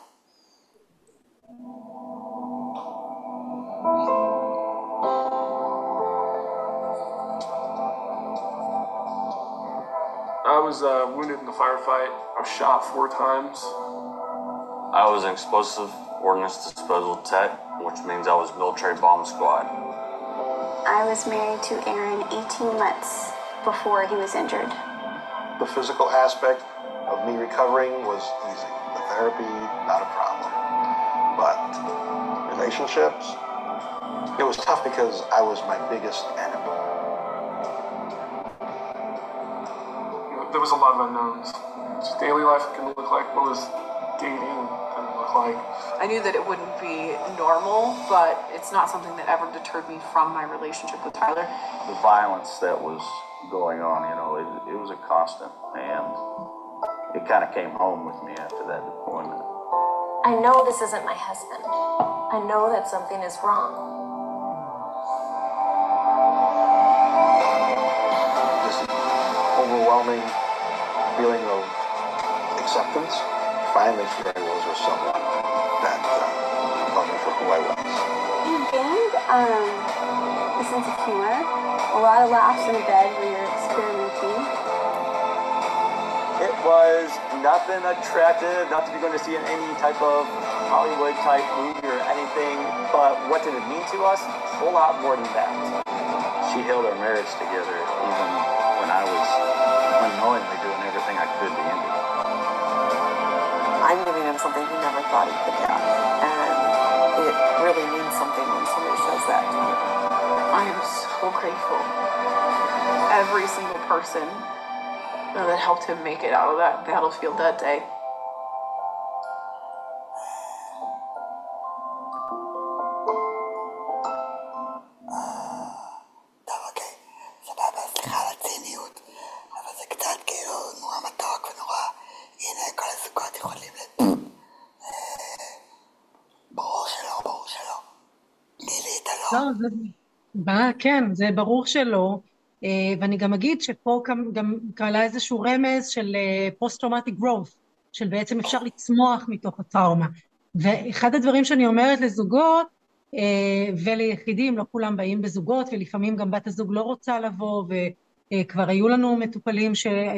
[SPEAKER 7] I was wounded in the firefight. I was shot 4 times.
[SPEAKER 8] I was an explosive ordnance disposal tech, which means I was military bomb squad.
[SPEAKER 9] I was married to Aaron 18 months before he was injured.
[SPEAKER 4] The physical aspect of me recovering was easy. The therapy, not a problem. But relationships, it was tough because I was my biggest enemy.
[SPEAKER 7] There was a lot of unknowns. Just daily life can look like, what was dating can look like.
[SPEAKER 10] I knew that it wouldn't be normal, but it's not something that ever deterred me from my relationship with Tyler.
[SPEAKER 8] The violence that was going on, it was a constant, and it kind of came home with me after that deployment.
[SPEAKER 9] I know this isn't my husband. I know that something is wrong.
[SPEAKER 4] This overwhelming feeling of acceptance, finally here I was with someone that loved me for who I was.
[SPEAKER 9] You gained a sense of humor, a lot of laughs in the bed where you're experimenting.
[SPEAKER 11] It was nothing attractive, not to be going to see in any type of Hollywood type movie or anything, but what did it mean to us? A whole lot more than that.
[SPEAKER 8] She held our marriage together even when I was unknowingly doing everything I could to end it.
[SPEAKER 12] I'm giving him something he never thought he could have, and it really means something when somebody says that to me.
[SPEAKER 10] I am so grateful. Every single person that helped him make it out of that battlefield that day.
[SPEAKER 2] טוב, אוקיי, סבבה, סליחה על הציניות, אבל זה קצת כאילו נורא מתוק ונורא, הנה כל הזוגות יכולים ברור שלא. נילי, אתה לא.
[SPEAKER 3] כן, זה ברור שלא. ואני גם אגיד שפה גם קרלה איזשהו רמז של פוסט-טראומטיק growth, של בעצם אפשר לצמוח מתוך הטראומה. ואחד הדברים שאני אומרת לזוגות וליחידים, לא כולם באים בזוגות, ולפעמים גם בת הזוג לא רוצה לבוא, וכבר היו לנו מטופלים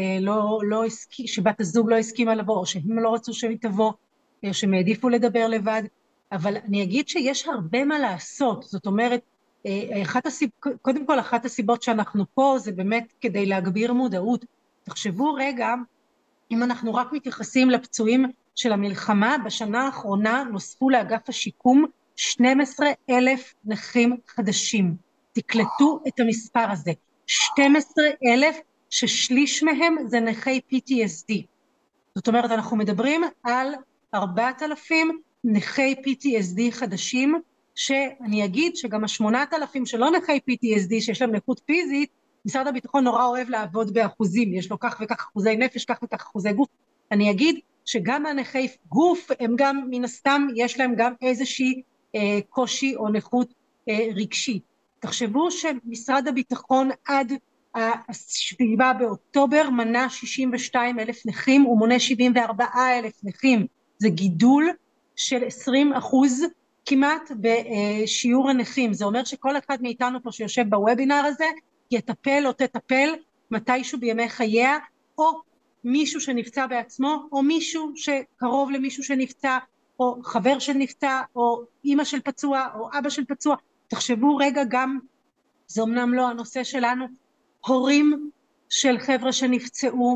[SPEAKER 3] שבת הזוג לא הסכימה לבוא, או שהם לא רצו שהיא תבוא, או שהם העדיפו לדבר לבד. אבל אני אגיד שיש הרבה מה לעשות, זאת אומרת, קודם כל אחת הסיבות שאנחנו פה זה באמת כדי להגביר מודעות. תחשבו רגע, אם אנחנו רק מתייחסים לפצועים של המלחמה, בשנה האחרונה נוספו לאגף השיקום 12,000 נכים חדשים. תקלטו את המספר הזה, 12,000 ששליש מהם זה נכי PTSD. זאת אומרת, אנחנו מדברים על 4,000 נכי PTSD חדשים, שאני אגיד שגם 8,000 שלא נכי PTSD שיש להם נכות פיזית, משרד הביטחון נורא אוהב לעבוד באחוזים, יש לו כך וכך אחוזי נפש, כך וכך אחוזי גוף. אני אגיד שגם הנכי גוף הם גם מן הסתם יש להם גם איזושהי קושי או נכות רגשית. תחשבו שמשרד הביטחון עד 7 באוקטובר מנה 62,000 נכים, הוא מונה 74,000 נכים, זה גידול של 20% כמעט בשיעור הנכים. זה אומר שכל אחד מאיתנו פה שיושב בוובינר הזה יטפל או תטפל מתישהו בימי חייה, או מישהו שנפצע בעצמו, או מישהו שקרוב למישהו שנפצע, או חבר של נפצע, או אמא של פצוע, או אבא של פצוע. תחשבו רגע גם, זה אמנם לא הנושא שלנו, הורים של חבר'ה שנפצעו,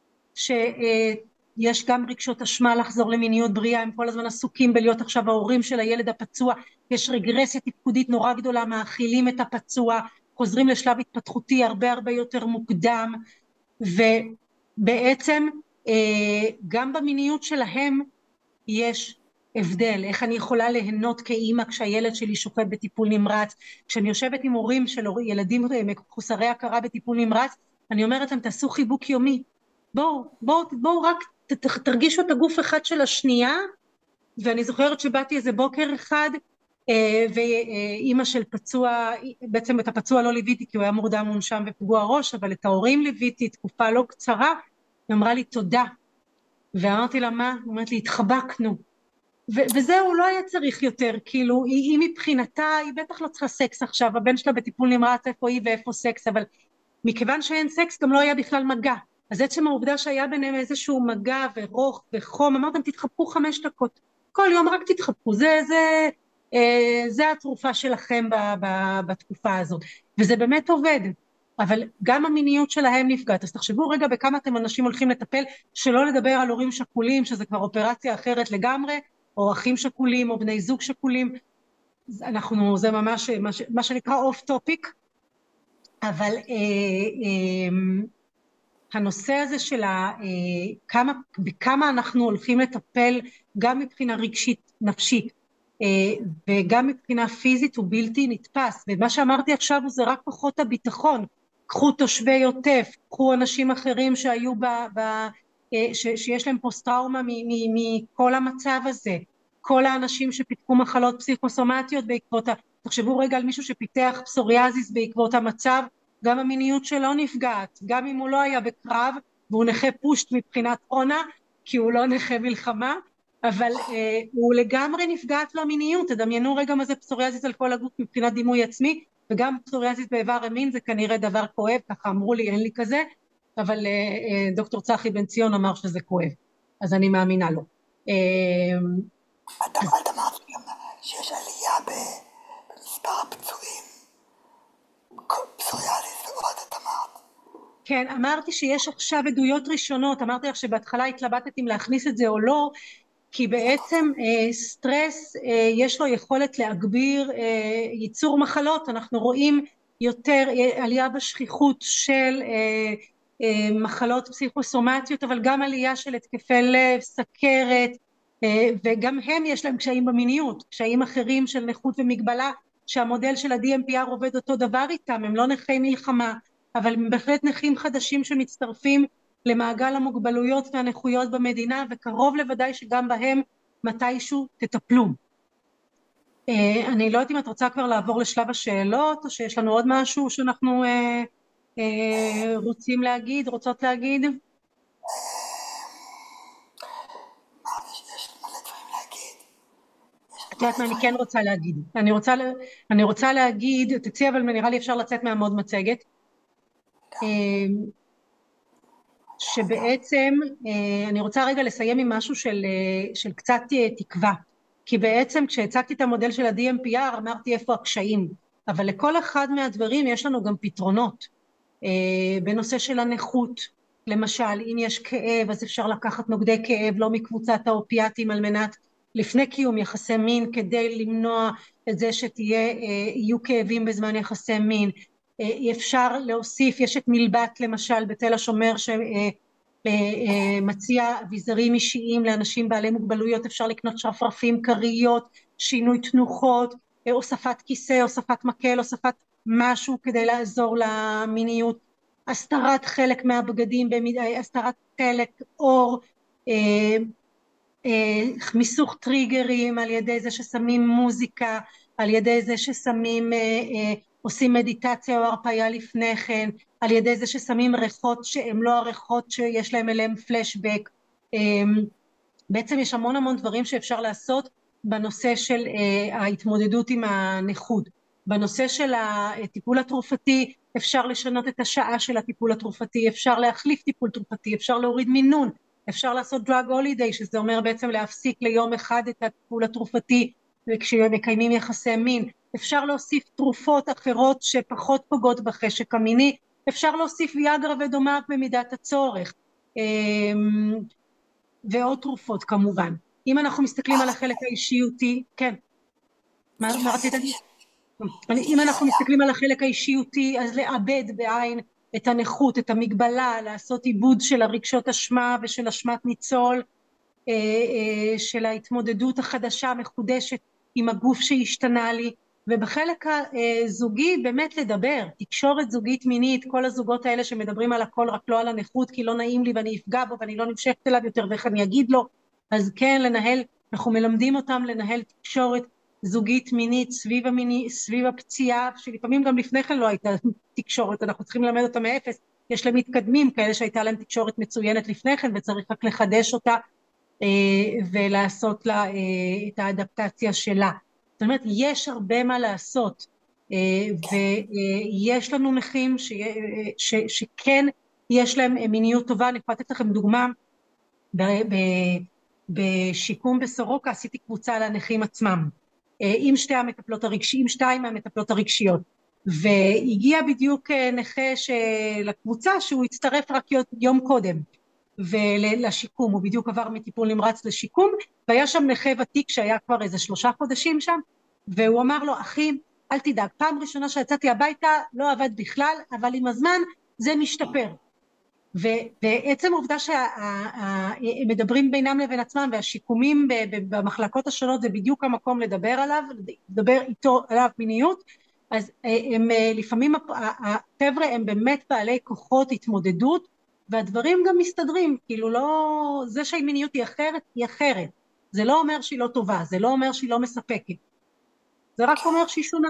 [SPEAKER 3] שיש גם רגשות אשמה לחזור למיניות בריאה, הם כל הזמן עסוקים בלהיות עכשיו ההורים של הילד הפצוע, יש רגרסיה תפקודית נורא גדולה, מאכילים את הפצוע, חוזרים לשלב התפתחותי הרבה הרבה יותר מוקדם, ובעצם גם במיניות שלהם יש הבדל. איך אני יכולה ליהנות כאימא כשהילד שלי שוכב בטיפול נמרץ, כשאני יושבת עם הורים של ילדים מחוסרי הכרה בטיפול נמרץ, אני אומרת להם תעשו חיבוק יומי, בואו רק תרגישו את הגוף אחד של השנייה. ואני זוכרת שבאתי איזה בוקר אחד ואימא של פצוע, בעצם את הפצוע לא ליוויתי כי הוא היה מורדם מונשם ופיגוע ראש, אבל את ההורים ליוויתי תקופה לא קצרה, היא אמרה לי תודה, ואמרתי לה מה? היא אומרת לי התחבקנו, וזהו, לא היה צריך יותר, כאילו היא מבחינתה, היא בטח לא צריכה סקס עכשיו, הבן שלה בטיפול נמרץ איפה היא ואיפה סקס, אבל מכיוון שאין סקס גם לא היה בכלל מגע, אז עצם העובדה שהיה ביניהם איזשהו מגע ורוך וחום, אמרתם תתחבקו 5 דקות, כל יום רק תתחבקו, זה התרופה שלכם בתקופה הזאת, וזה באמת עובד, אבל גם המיניות שלהם נפגעת, אז תחשבו רגע בכמה אתם אנשים הולכים לטפל, שלא לדבר על הורים שכולים, שזה כבר אופרציה אחרת לגמרי, או אחים שכולים, או בני זוג שכולים, זה ממש מה שנקרא אוף טופיק, אבל הנושא הזה של בכמה אנחנו הולכים לטפל, גם מבחינה רגשית נפשית, וגם מבחינה פיזית הוא בלתי נתפס, ומה שאמרתי עכשיו זה רק כוחות הביטחון, קחו תושבי עוטף, קחו אנשים אחרים שהיו שיש להם פוסט טראומה מכל המצב הזה, כל האנשים שפיתחו מחלות פסיכוסומטיות בעקבות, תחשבו רגע על מישהו שפיתח פסוריאזיס בעקבות המצב, גם המיניות שלו נפגעת, גם אם הוא לא היה בקרב, והוא נכה פושט מבחינת עונה, כי הוא לא נכה מלחמה, אבל הוא לגמרי נפגעת לו המיניות, תדמיינו רגע מה זה פסוריאזיס על כל הגוף מבחינת דימוי עצמי, וגם פסוריאזיס באיבר המין זה כנראה דבר כואב, ככה אמרו לי, אין לי כזה, אבל דוקטור צחי בן ציון אמר שזה כואב, אז אני מאמינה לו.
[SPEAKER 2] את אמרת גם שיש עלייה במספר הפצועים, פסוריאזיס ועוד את אמרת.
[SPEAKER 3] כן, אמרתי שיש עכשיו עדויות ראשונות, אמרתי לך שבהתחלה התלבטתי אם להכניס את זה או לא, כי בעצם סטרס יש לו יכולת להגביר ייצור מחלות, אנחנו רואים יותר עלייה בשכיחות של מחלות פסיכוסומטיות, אבל גם עלייה של התקפי לב, סכרת, וגם הם יש להם קשיים במיניות, קשיים אחרים של נכות ומגבלה, שהמודל של ה-DMPR עובד אותו דבר איתם, הם לא נכי מלחמה, אבל הם בהחלט נכים חדשים שמצטרפים למעגל המוגבלויות והנכויות במדינה, וקרוב לוודאי שגם בהם מתישהו תטפלו. אני לא יודעת אם את רוצה כבר לעבור לשלב השאלות, או שיש לנו עוד משהו שאנחנו רוצות להגיד? את יודעת מה אני כן רוצה להגיד? אני רוצה להגיד, תצאי אבל נראה לי אפשר לצאת מהמוד מצגת, שבעצם אני רוצה רגע לסיים עם משהו של קצת תקווה, כי בעצם כשהצגתי את המודל של ה-DMPR אמרתי איפה הקשיים, אבל לכל אחד מהדברים יש לנו גם פתרונות, בנושא של הנכות, למשל אם יש כאב אז אפשר לקחת נוגדי כאב לא מקבוצת האופיאטים על מנת לפני קיום יחסי מין, כדי למנוע את זה שיהיו כאבים בזמן יחסי מין, אפשר להוסיף, יש את מלבט למשל בתל השומר שמציע אביזרים אישיים לאנשים בעלי מוגבלויות, אפשר לקנות שרפרפים, קריות, שינוי תנוחות, הוספת כיסא, הוספת מקל, הוספת משהו כדי לעזור למיניות, הסתרת חלק מהבגדים, הסתרת חלק אור, מיסוך טריגרים על ידי זה ששמים מוזיקה, על ידי זה ששמים עושים מדיטציה או הרפאיה לפני כן, על ידי זה ששמים ריחות שהם לא הריחות שיש להם אליהם פלשבק, בעצם יש המון דברים שאפשר לעשות בנושא של ההתמודדות עם הנכות. בנושא של הטיפול התרופתי אפשר לשנות את השעה של הטיפול התרופתי, אפשר להחליף טיפול תרופתי, אפשר להוריד מינון, אפשר לעשות דרג הולידיי, שזה אומר בעצם להפסיק ליום אחד את הטיפול התרופתי כשמקיימים יחסי מין, אפשר להוסיף תרופות אחרות שפחות פוגעות בחשק המיני, אפשר להוסיף ויאגרה ודומה במידת הצורך, ועוד תרופות כמובן. אם אנחנו מסתכלים על החלק האישיותי, כן, מה רצית להגיד? אם אנחנו מסתכלים על החלק האישיותי, אז לאבד בעין את הנכות, את המגבלה, לעשות עיבוד של הרגשות אשמה ושל אשמת ניצול, של ההתמודדות החדשה מחודשת עם הגוף שהשתנה לי, ובחלק הזוגי באמת לדבר, תקשורת זוגית מינית, כל הזוגות האלה שמדברים על הכל רק לא על הנכות, כי לא נעים לי ואני אפגע בו ואני לא נמשכת אליו יותר ואיך אני אגיד לו, אז כן לנהל, אנחנו מלמדים אותם לנהל תקשורת זוגית מינית סביב הפציעה, שלפעמים גם לפני כן לא הייתה תקשורת, אנחנו צריכים ללמד אותה מאפס, יש להם מתקדמים כאלה שהייתה להם תקשורת מצוינת לפני כן, וצריך רק לחדש אותה ולעשות לה את האדפטציה שלה. זאת אומרת, יש הרבה מה לעשות, ויש לנו נכים שכן יש להם מיניות טובה. אני יכולה לתת לכם דוגמה, בשיקום בסורוקה עשיתי קבוצה לנכים עצמם, עם שתיים מהמטפלות הרגשיות, והגיע בדיוק נכה לקבוצה שהוא הצטרף רק יום קודם ולשיקום, הוא בדיוק עבר מטיפול נמרץ לשיקום, והיה שם נכה ותיק שהיה כבר איזה 3 חודשים שם, והוא אמר לו, אחי, אל תדאג, פעם ראשונה שיצאתי הביתה לא עבד בכלל, אבל עם הזמן זה משתפר. ובעצם העובדה שמדברים בינם לבין עצמם, והשיקומים במחלקות השונות זה בדיוק המקום לדבר איתו עליו מיניות, אז הם לפעמים החבר'ה הם באמת בעלי כוחות התמודדות, והדברים גם מסתדרים, כאילו לא, זה שהמיניות היא אחרת, היא אחרת. זה לא אומר שהיא לא טובה, זה לא אומר שהיא לא מספקת. זה רק אומר שהיא שונה.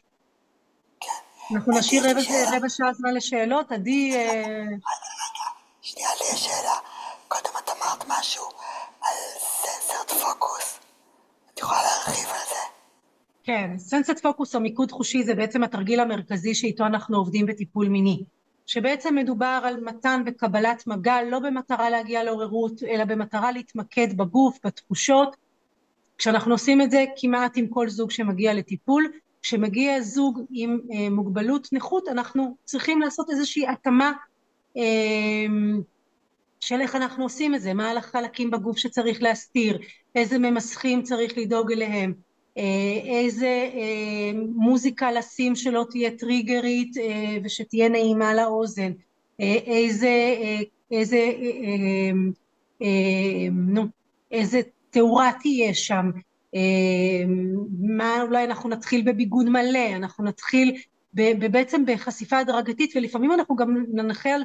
[SPEAKER 3] אנחנו נשאיר רבע שעה זמן לשאלות. עדי...
[SPEAKER 2] שנייה, לי יש שאלה. קודם את אמרת משהו על סנסורד פוקוס. את יכולה להרחיב על זה?
[SPEAKER 3] כן, סנסורד פוקוס או מיקוד חושי זה בעצם התרגיל המרכזי שאיתו אנחנו עובדים בטיפול מיני. שבעצם מדובר על מתן וקבלת מגע, לא במטרה להגיע לעוררות, אלא במטרה להתמקד בגוף, בתחושות. כשאנחנו עושים את זה כמעט עם כל זוג שמגיע לטיפול, כשמגיע זוג עם מוגבלות נכות, אנחנו צריכים לעשות איזושהי התאמה של איך אנחנו עושים את זה, מה החלקים בגוף שצריך להסתיר, איזה ממסכים צריך לדאוג אליהם, איזה מוזיקה לשים שלא תהיה טריגרית ושתהיה נעימה לאוזן, איזה תאורה תהיה שם, מה אולי אנחנו נתחיל בביגוד מלא, אנחנו נתחיל בעצם בחשיפה הדרגתית, ולפעמים אנחנו גם ננחה על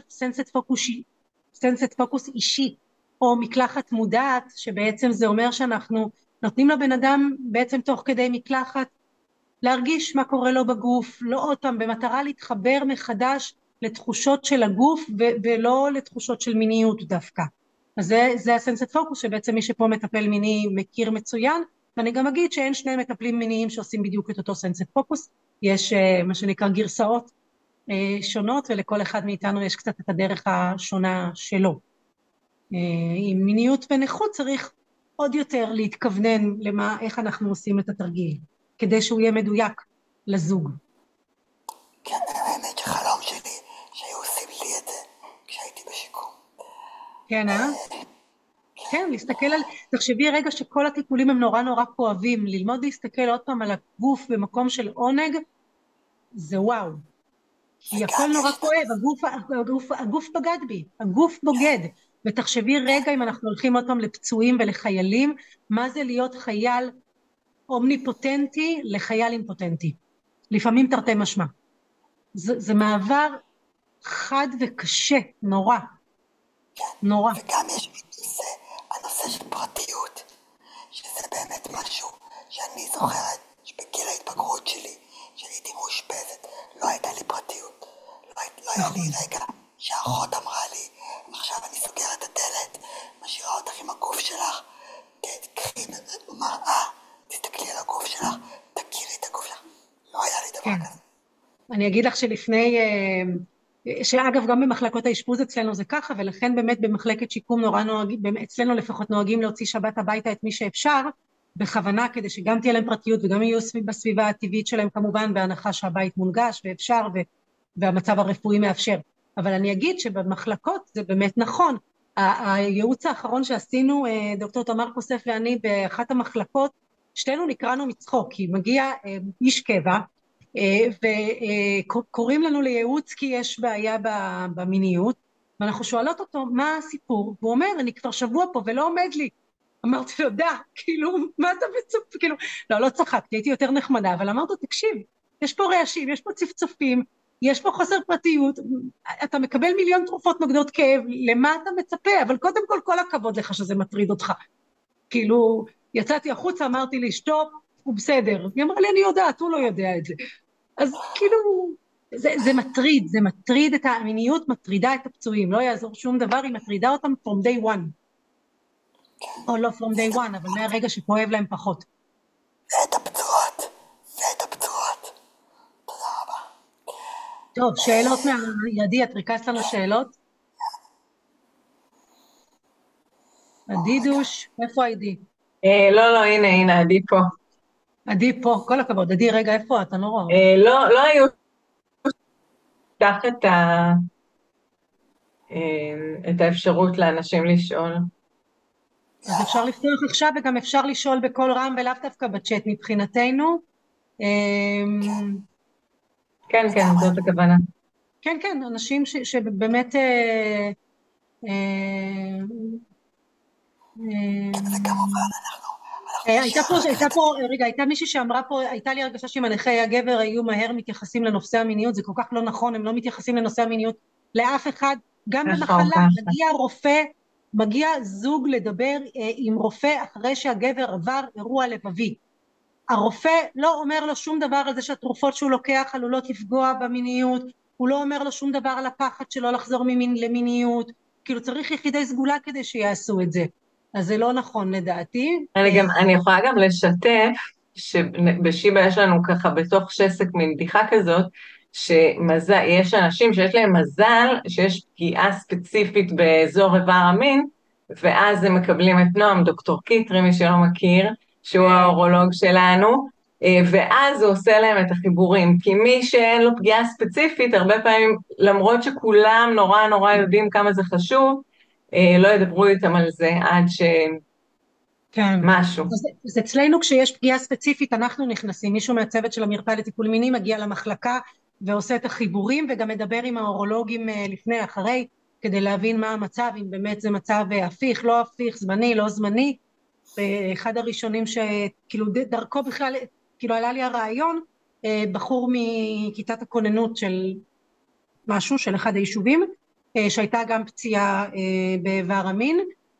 [SPEAKER 3] סנסורד פוקוס אישי, או מקלחת מודעת, שבעצם זה אומר שאנחנו נותנים לבן אדם בעצם תוך כדי מקלחת להרגיש מה קורה לו בגוף, לא עוד פעם במטרה להתחבר מחדש לתחושות של הגוף ולא לתחושות של מיניות דווקא. אז זה הסנסורד פוקוס שבעצם מי שפה מטפל מיני מכיר מצוין, ואני גם אגיד שאין שני מטפלים מיניים שעושים בדיוק את אותו סנסורד פוקוס, יש מה שנקרא גרסאות שונות, ולכל אחד מאיתנו יש קצת את הדרך השונה שלו. עם מיניות ונכות צריך עוד יותר להתכוונן איך אנחנו עושים את התרגיל, כדי שהוא יהיה מדויק לזוג.
[SPEAKER 2] כן, האמת שחלום שלי שהיו עושים לי את זה כשהייתי בשיקום.
[SPEAKER 3] כן, כן, להסתכל על, תחשבי רגע שכל הטיפולים הם נורא נורא כואבים, ללמוד להסתכל עוד פעם על הגוף במקום של עונג, זה וואו. כי הכל נורא כואב, הגוף בגד בי, הגוף בוגד. ותחשבי רגע אם אנחנו הולכים עוד פעם לפצועים ולחיילים, מה זה להיות חייל אומניפוטנטי לחייל אימפוטנטי. לפעמים תרתי משמע. זה מעבר חד וקשה, נורא. נורא.
[SPEAKER 2] וגם יש הנושא של פרטיות, שזה באמת משהו שאני זוכרת שבגיל ההתבגרות שלי, שהייתי מאושפזת, לא הייתה לי פרטיות. לא היה לי רגע שהאחות אמרה לי, עכשיו אני סוגרת את הדלת, משאירה אותך עם הגוף שלך, תקחי מראה, תסתכלי על הגוף שלך, תכירי את הגוף שלך. לא היה לי דבר כזה.
[SPEAKER 3] אני אגיד לך שלפני, שאגב גם במחלקות האשפוז אצלנו זה ככה, ולכן באמת במחלקת שיקום נורא נוהגים, אצלנו לפחות נוהגים להוציא שבת הביתה את מי שאפשר, בכוונה כדי שגם תהיה להם פרטיות וגם יהיו בסביבה הטבעית שלהם, כמובן בהנחה שהבית מונגש ואפשר והמצב הרפואי מאפשר. אבל אני אגיד שבמחלקות זה באמת נכון. הייעוץ האחרון שעשינו, דוקטור תמר כוסף ואני באחת המחלקות, שתינו נקראנו מצחוק, כי מגיע איש קבע, וקוראים לנו לייעוץ כי יש בעיה במיניות, ואנחנו שואלות אותו מה הסיפור, והוא אומר אני כבר שבוע פה ולא עומד לי. אמרתי לו כאילו מה אתה מצופ, כאילו לא צחקתי, הייתי יותר נחמדה, אבל אמרתי לו תקשיב, יש פה רעשים, יש פה צפצופים, יש פה חוסר פרטיות, אתה מקבל מיליון תרופות נוגדות כאב, למה אתה מצפה? אבל קודם כל הכבוד לך שזה מטריד אותך. כאילו יצאתי החוצה, אמרתי לי שטופ, הוא בסדר. היא אמרה לי, אני יודעת, הוא לא יודע את זה. אז כאילו, זה מטריד, זה מטריד את המיניות, מטרידה את הפצועים, לא יעזור שום דבר, היא מטרידה אותם from day one. או לא from day one, אבל מהרגע שכואב להם פחות.
[SPEAKER 2] ואת הפצועות, ואת הפצועות. תודה רבה.
[SPEAKER 3] טוב, שאלות מהידי, את ריכזת לנו שאלות? עדי דוש, איפה עדי?
[SPEAKER 1] לא, הנה, עדי פה.
[SPEAKER 3] עדי פה, כל הכבוד. עדי, רגע, איפה את? אני לא רואה.
[SPEAKER 1] לא היו תחת את האפשרות לאנשים לשאול.
[SPEAKER 3] אז אפשר לפתוח עכשיו וגם אפשר לשאול בכל רם ולאו דווקא בצ'אט מבחינתנו.
[SPEAKER 1] כן, זאת הכוונה.
[SPEAKER 3] כן, אנשים שבאמת הייתה מישהי שאמרה פה, הייתה לי הרגשה שעם הנכי הגבר היו מהר מתייחסים לנושא המיניות, זה כל כך לא נכון, הם לא מתייחסים לנושא המיניות לאף אחד, גם במחלה, מגיע רופא, מגיע זוג לדבר עם רופא אחרי שהגבר עבר אירוע לבבי, הרופא לא אומר לו שום דבר על זה שהתרופות שהוא לוקח עלולות לפגוע במיניות, הוא לא אומר לו שום דבר על הפחד שלו לחזור למיניות, כאילו צריך יחידי סגולה כדי שיעשו את זה, אז זה לא נכון לדעתי.
[SPEAKER 1] אני יכולה גם לשתף שבשיבה יש לנו ככה בתוך שסק מין בדיחה כזאת, שיש אנשים שיש להם מזל שיש פגיעה ספציפית באזור איבר המין, ואז הם מקבלים את נועם, דוקטור קיטרי, מי שלא מכיר, שהוא האורולוג שלנו, ואז הוא עושה להם את החיבורים, כי מי שאין לו פגיעה ספציפית, הרבה פעמים, למרות שכולם נורא יודעים כמה זה חשוב, לא ידברו איתם על זה עד משהו.
[SPEAKER 3] אז אצלנו כשיש פגיעה ספציפית אנחנו נכנסים, מישהו מהצוות של המרפאה לטיפול מיני מגיע למחלקה ועושה את החיבורים וגם מדבר עם האורולוגים לפני אחרי כדי להבין מה המצב, אם באמת זה מצב הפיך, לא הפיך, זמני, לא זמני. אחד הראשונים שכאילו דרכו בכלל, כאילו עלה לי הרעיון, בחור מכיתת הכוננות של משהו, של אחד היישובים, שהייתה גם פציעה באיבר המין,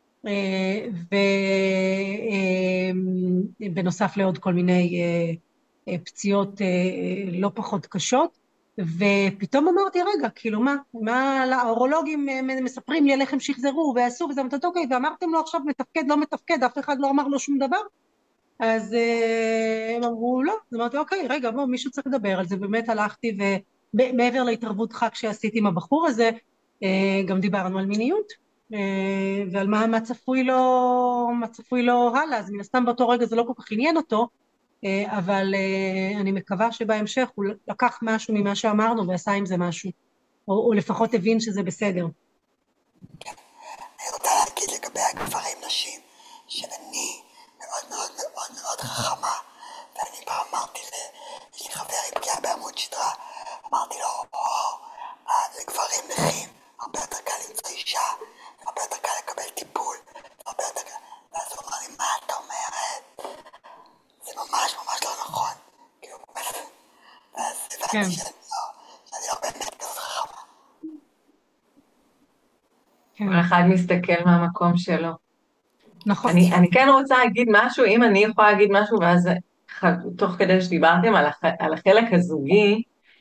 [SPEAKER 3] ובנוסף לעוד כל מיני פציעות לא פחות קשות, ופתאום אמרתי רגע, כאילו מה האורולוגים מספרים לי עליכם שיחזרו ועשו וזה אמרת אוקיי, ואמרתם לו עכשיו מתפקד לא מתפקד, אף אחד לא אמר לו שום דבר, אז הם אמרו לא, אז אמרתי אוקיי רגע בוא מישהו צריך לדבר על זה, באמת הלכתי ומעבר להתערבות חק שעשיתי עם הבחור הזה, גם דיברנו על מיניות, ועל מה צפוי לו הלאה, אז מן הסתם באותו רגע זה לא כל כך עניין אותו, אבל אני מקווה שבהמשך הוא לקח משהו ממה שאמרנו ועשה עם זה משהו, או לפחות הבין שזה בסדר.
[SPEAKER 2] אני רוצה להגיד לגבי הגברים נשים, שאני מאוד חכמה, ואני פעם אמרתי, יש לי חבר עם פגיעה בעמוד שדרה, אמרתי לו, לגברים נכים, הרבה יותר קל למצוא אישה, הרבה יותר קל לקבל טיפול, הרבה יותר קל, ואז הוא אמר לי, מה אתה אומרת? זה ממש לא נכון, כאילו באמת, ואז הבנתי שאני לא באמת כזאת חכמה.
[SPEAKER 1] כל אחד מסתכל מהמקום שלו.
[SPEAKER 3] נכון.
[SPEAKER 1] אני כן רוצה להגיד משהו, אם אני יכולה להגיד משהו, ואז תוך כדי שדיברתם על החלק הזוגי,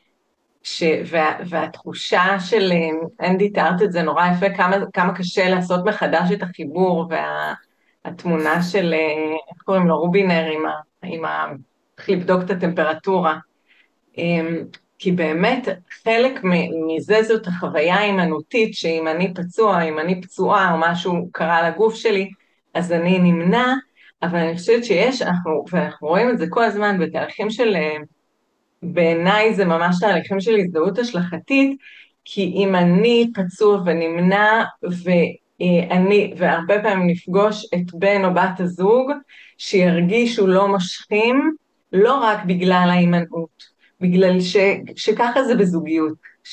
[SPEAKER 1] והתחושה של, אנדי תיארת את זה נורא יפה, כמה קשה לעשות מחדש את החיבור, והתמונה של, איך קוראים לו, רובינר, איך לבדוק את הטמפרטורה, כי באמת חלק מזה זאת החוויה האימנותית, שאם אני פצוע, אם אני פצועה או משהו קרה לגוף שלי, אז אני נמנע, אבל אני חושבת ואנחנו רואים את זה כל הזמן בתהליכים של, בעיניי זה ממש תהליכים של הזדהות השלכתית, כי אם אני פצוע ונמנע, והרבה פעמים נפגוש את בן או בת הזוג, שירגישו לא מושכים, לא רק בגלל ההימנעות, בגלל שככה זה בזוגיות,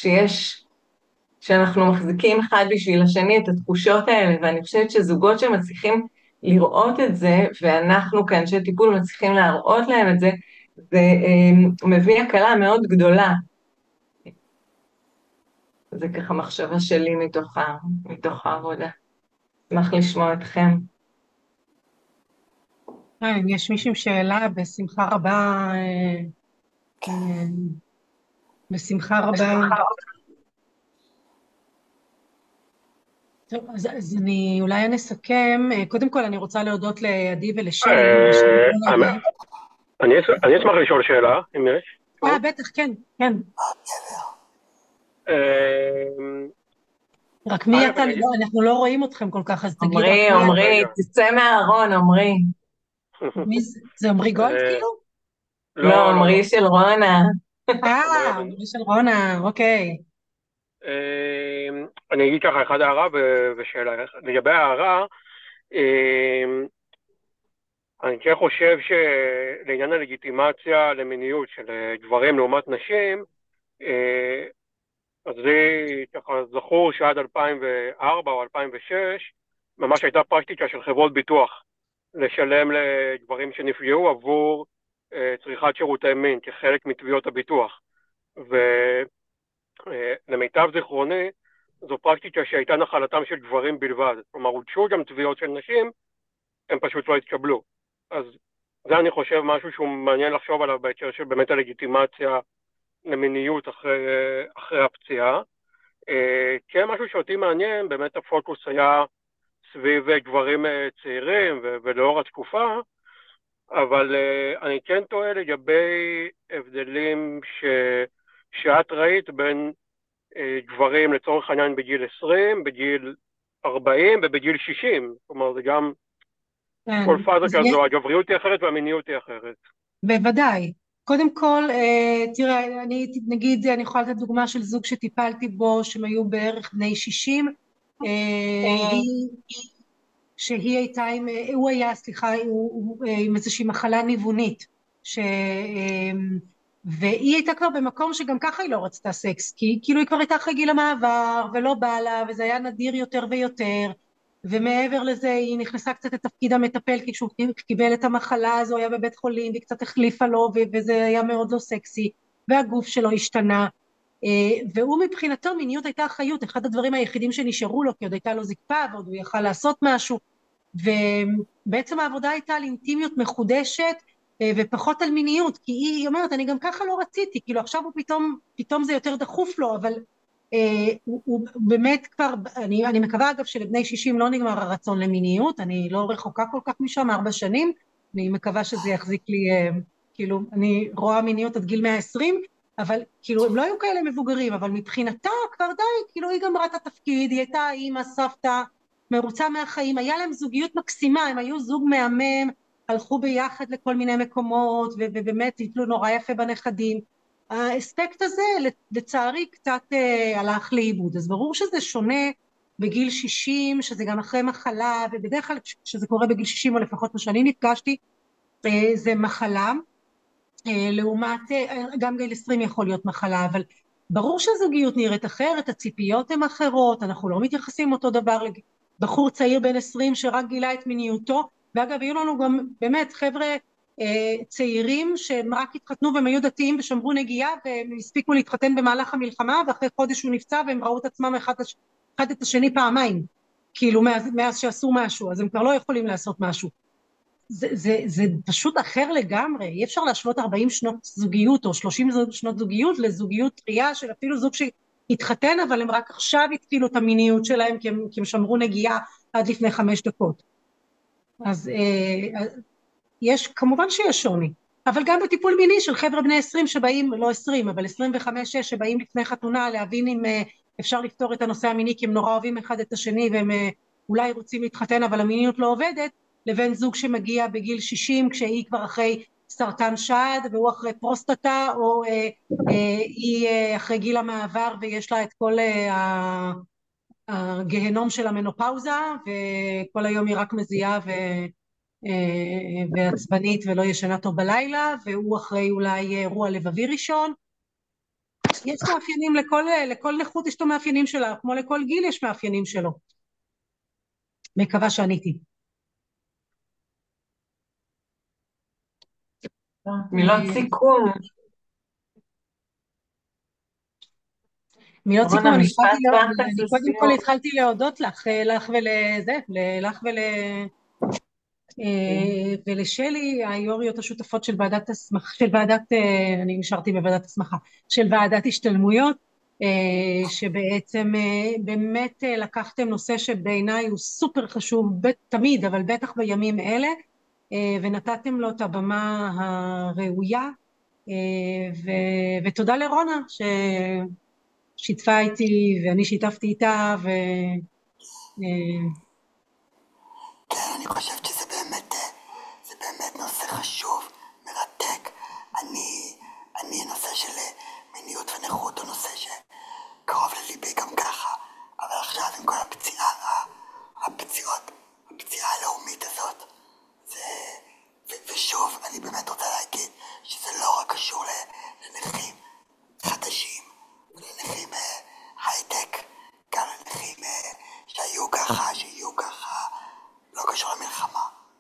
[SPEAKER 1] שאנחנו מחזיקים אחד בשביל השני את התחושות האלה, ואני חושבת שזוגות שמצליחים לראות את זה, ואנחנו כאן שטיפול מצליחים להראות להם את זה, זה מביא הקלה מאוד גדולה. זה ככה מחשבה שלי מתוך העבודה. אשמח לשמוע אתכם.
[SPEAKER 3] אם יש מישהו עם שאלה, בשמחה רבה, אה, בשמחה רבה. טוב, אז אולי אני אסכם. קודם כל אני רוצה להודות לעדי ולשי.
[SPEAKER 13] אני אשמח לשאול שאלה, אם יש.
[SPEAKER 3] בטח, כן, כן. רק מי אתה? אנחנו לא רואים אתכם כל כך, אז תגיד.
[SPEAKER 1] עמרי, תצא מהארון, עמרי.
[SPEAKER 3] מי זה? זה עמרי גולד כאילו?
[SPEAKER 1] לא, עמרי של רונה.
[SPEAKER 3] עמרי של רונה, אוקיי.
[SPEAKER 13] אני אגיד ככה, אחד הערה ושאלה. לגבי הערה, אני כן חושב שלעניין הלגיטימציה למיניות של גברים לעומת נשים, אז זה ככה זכור שעד 2004 או 2006 ממש הייתה פרקטיקה של חברות ביטוח לשלם לגברים שנפגעו עבור צריכת שירותי מין כחלק מתביעות הביטוח. ולמיטב זיכרוני זו פרקטיקה שהייתה נחלתם של גברים בלבד, כלומר הוגשו גם תביעות של נשים, הם פשוט לא התקבלו. אז זה אני חושב משהו שהוא מעניין לחשוב עליו בהקשר של באמת הלגיטימציה למיניות אחרי הפציעה. כן, משהו שאותי מעניין, באמת הפוקוס היה סביב גברים צעירים ולאור התקופה, אבל אני כן טועה לגבי הבדלים שאת ראית בין גברים לצורך העניין בגיל 20, בגיל 40 ובגיל 60, כלומר זה גם כל פאזה כזו, הגבריות היא אחרת והמיניות היא אחרת.
[SPEAKER 3] בוודאי. קודם כל, תראה, נגיד, אני יכולה לתת דוגמה של זוג שטיפלתי בו, שהם היו בערך בני 60, שהיא הייתה הוא היה, סליחה, עם איזושהי מחלה ניוונית, והיא הייתה כבר במקום שגם ככה היא לא רצתה סקס, כי כאילו היא כבר הייתה אחרי גיל המעבר, ולא בא לה, וזה היה נדיר יותר ויותר, ומעבר לזה היא נכנסה קצת לתפקיד המטפל, כי כשהוא קיבל את המחלה הזו, הוא היה בבית חולים, והיא קצת החליפה לו, וזה היה מאוד לא סקסי, והגוף שלו השתנה, והוא מבחינתו מיניות הייתה חיות, אחד הדברים היחידים שנשארו לו, כי עוד הייתה לו זקפה, ועוד הוא יכל לעשות משהו, ובעצם העבודה הייתה על אינטימיות מחודשת, ופחות על מיניות, כי היא אומרת, אני גם ככה לא רציתי, כאילו עכשיו הוא פתאום זה יותר דחוף לו, אבל הוא באמת כבר, אני מקווה אגב שלבני 60 לא נגמר הרצון למיניות, אני לא רחוקה כל כך משם, 4 שנים, אני מקווה שזה יחזיק לי, כאילו אני רואה מיניות עד גיל 120, אבל כאילו הם לא היו כאלה מבוגרים, אבל מבחינתה כבר די, כאילו היא גמרה את התפקיד, היא הייתה אימא, סבתא, מרוצה מהחיים, היה להם זוגיות מקסימה, הם היו זוג מהמם, הלכו ביחד לכל מיני מקומות, ובאמת התלו נורא יפה בנכדים. האספקט הזה לצערי קצת הלך לאיבוד, אז ברור שזה שונה בגיל 60, שזה גם אחרי מחלה, ובדרך כלל כשזה קורה בגיל 60, או לפחות מה שאני נפגשתי, זה מחלה, לעומת, גם גיל 20 יכול להיות מחלה, אבל ברור שהזוגיות נראית אחרת, הציפיות הן אחרות, אנחנו לא מתייחסים אותו דבר לבחור צעיר בן 20 שרק גילה את מיניותו, ואגב היו לנו גם באמת חבר'ה צעירים שהם רק התחתנו והם היו דתיים ושמרו נגיעה והם הספיקו להתחתן במהלך המלחמה, ואחרי חודש הוא נפצע והם ראו את עצמם אחד את השני פעמיים, כאילו מאז שעשו משהו, אז הם כבר לא יכולים לעשות משהו. זה פשוט אחר לגמרי, אי אפשר להשוות 40 שנות זוגיות או 30 שנות זוגיות לזוגיות טריה של אפילו זוג שהתחתן, אבל הם רק עכשיו התחילו את המיניות שלהם כי הם שמרו נגיעה עד לפני 5 דקות. אז יש, כמובן שיש שוני, אבל גם בטיפול מיני של חבר'ה בני 20 שבאים, לא 20, אבל 25-6 שבאים לפני חתונה להבין אם אפשר לפתור את הנושא המיני, כי הם נורא אוהבים אחד את השני והם אולי רוצים להתחתן אבל המיניות לא עובדת, לבין זוג שמגיע בגיל 60 כשהיא כבר אחרי סרטן שד והוא אחרי פרוסטטה, או היא אחרי גיל המעבר ויש לה את כל הגהנום של המנופאוזה, וכל היום היא רק מזיעה ועצבנית ולא ישנה טוב בלילה, והוא אחרי אולי אירוע לבבי ראשון. יש מאפיינים לכל נכות, יש לו מאפיינים שלה, כמו לכל גיל יש מאפיינים שלו. מקווה שעניתי.
[SPEAKER 1] מילות סיכום.
[SPEAKER 3] מילות סיכום, אני קודם כל התחלתי להודות לך ולזה, לך ולשלי, היו"ריות השותפות של ועדת הסמכה, אני נשארתי בוועדת הסמכה, של ועדת השתלמויות, שבעצם באמת לקחתם נושא שבעיניי הוא סופר חשוב תמיד, אבל בטח בימים אלה, ונתתם לו את הבמה הראויה, ותודה לרונה ששיתפה איתי ואני שיתפתי איתה,
[SPEAKER 2] כן, אני חושבת שזה באמת נושא חשוב, מרתק. הנושא של מיניות ונכות הוא נושא שקרוב לליבי גם ככה, אבל עכשיו עם כל הפציעה הלאומית הזאת, ושוב, אני באמת רוצה להגיד שזה לא רק קשור לנכים חדשים, לנכים הייטק, גם לנכים שהיו ככה, שיהיו ככה, לא קשור למלחמה.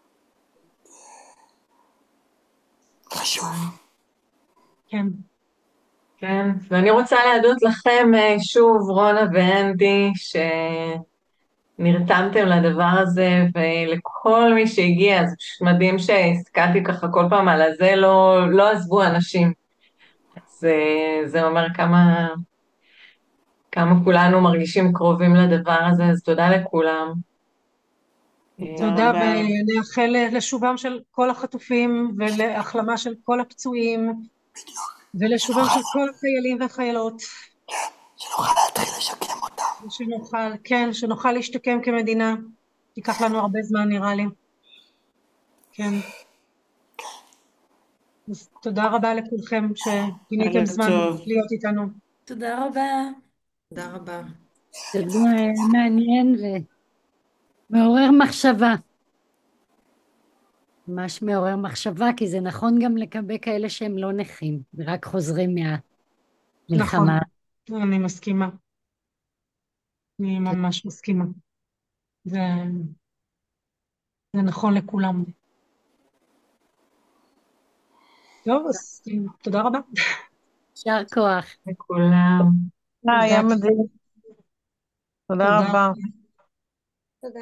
[SPEAKER 2] חשוב.
[SPEAKER 3] כן.
[SPEAKER 1] כן, ואני רוצה להודות לכם שוב, רונה ואנדי, שנרתמתם לדבר הזה, ולכל מי שהגיע, זה פשוט מדהים שהסתכלתי ככה כל פעם על הזה, לא עזבו אנשים. אז זה אומר כמה כולנו מרגישים קרובים לדבר הזה, אז תודה לכולם.
[SPEAKER 3] תודה, ונאחל לשובם של כל החטופים, ולהחלמה של כל הפצועים, ולשובם של כל החיילים והחיילות.
[SPEAKER 2] שנוכל להתחיל לשקם אותם.
[SPEAKER 3] שנוכל להשתקם כמדינה. ייקח לנו הרבה זמן נראה לי. כן. אז תודה רבה לכולכם שפיניתם זמן להיות איתנו.
[SPEAKER 14] תודה רבה.
[SPEAKER 15] תודה רבה.
[SPEAKER 16] זה מעניין ומעורר מחשבה. ממש מעורר מחשבה, כי זה נכון גם לקבל כאלה שהם לא נכים, ורק חוזרים מהמלחמה.
[SPEAKER 3] נכון, אני מסכימה. אני ממש מסכימה. זה נכון לכולם. טוב, אז תודה רבה.
[SPEAKER 16] יישר כוח.
[SPEAKER 1] לכולם.
[SPEAKER 17] היה מדהים. תודה רבה.
[SPEAKER 3] תודה.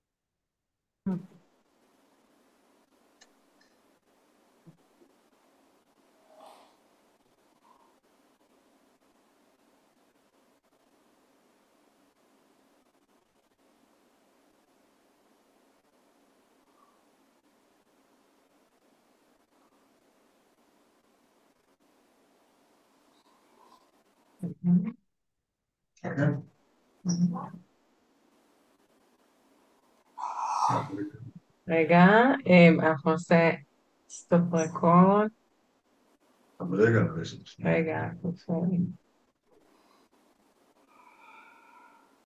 [SPEAKER 1] רגע, אנחנו נעשה סטופ רקורד. רגע, אנחנו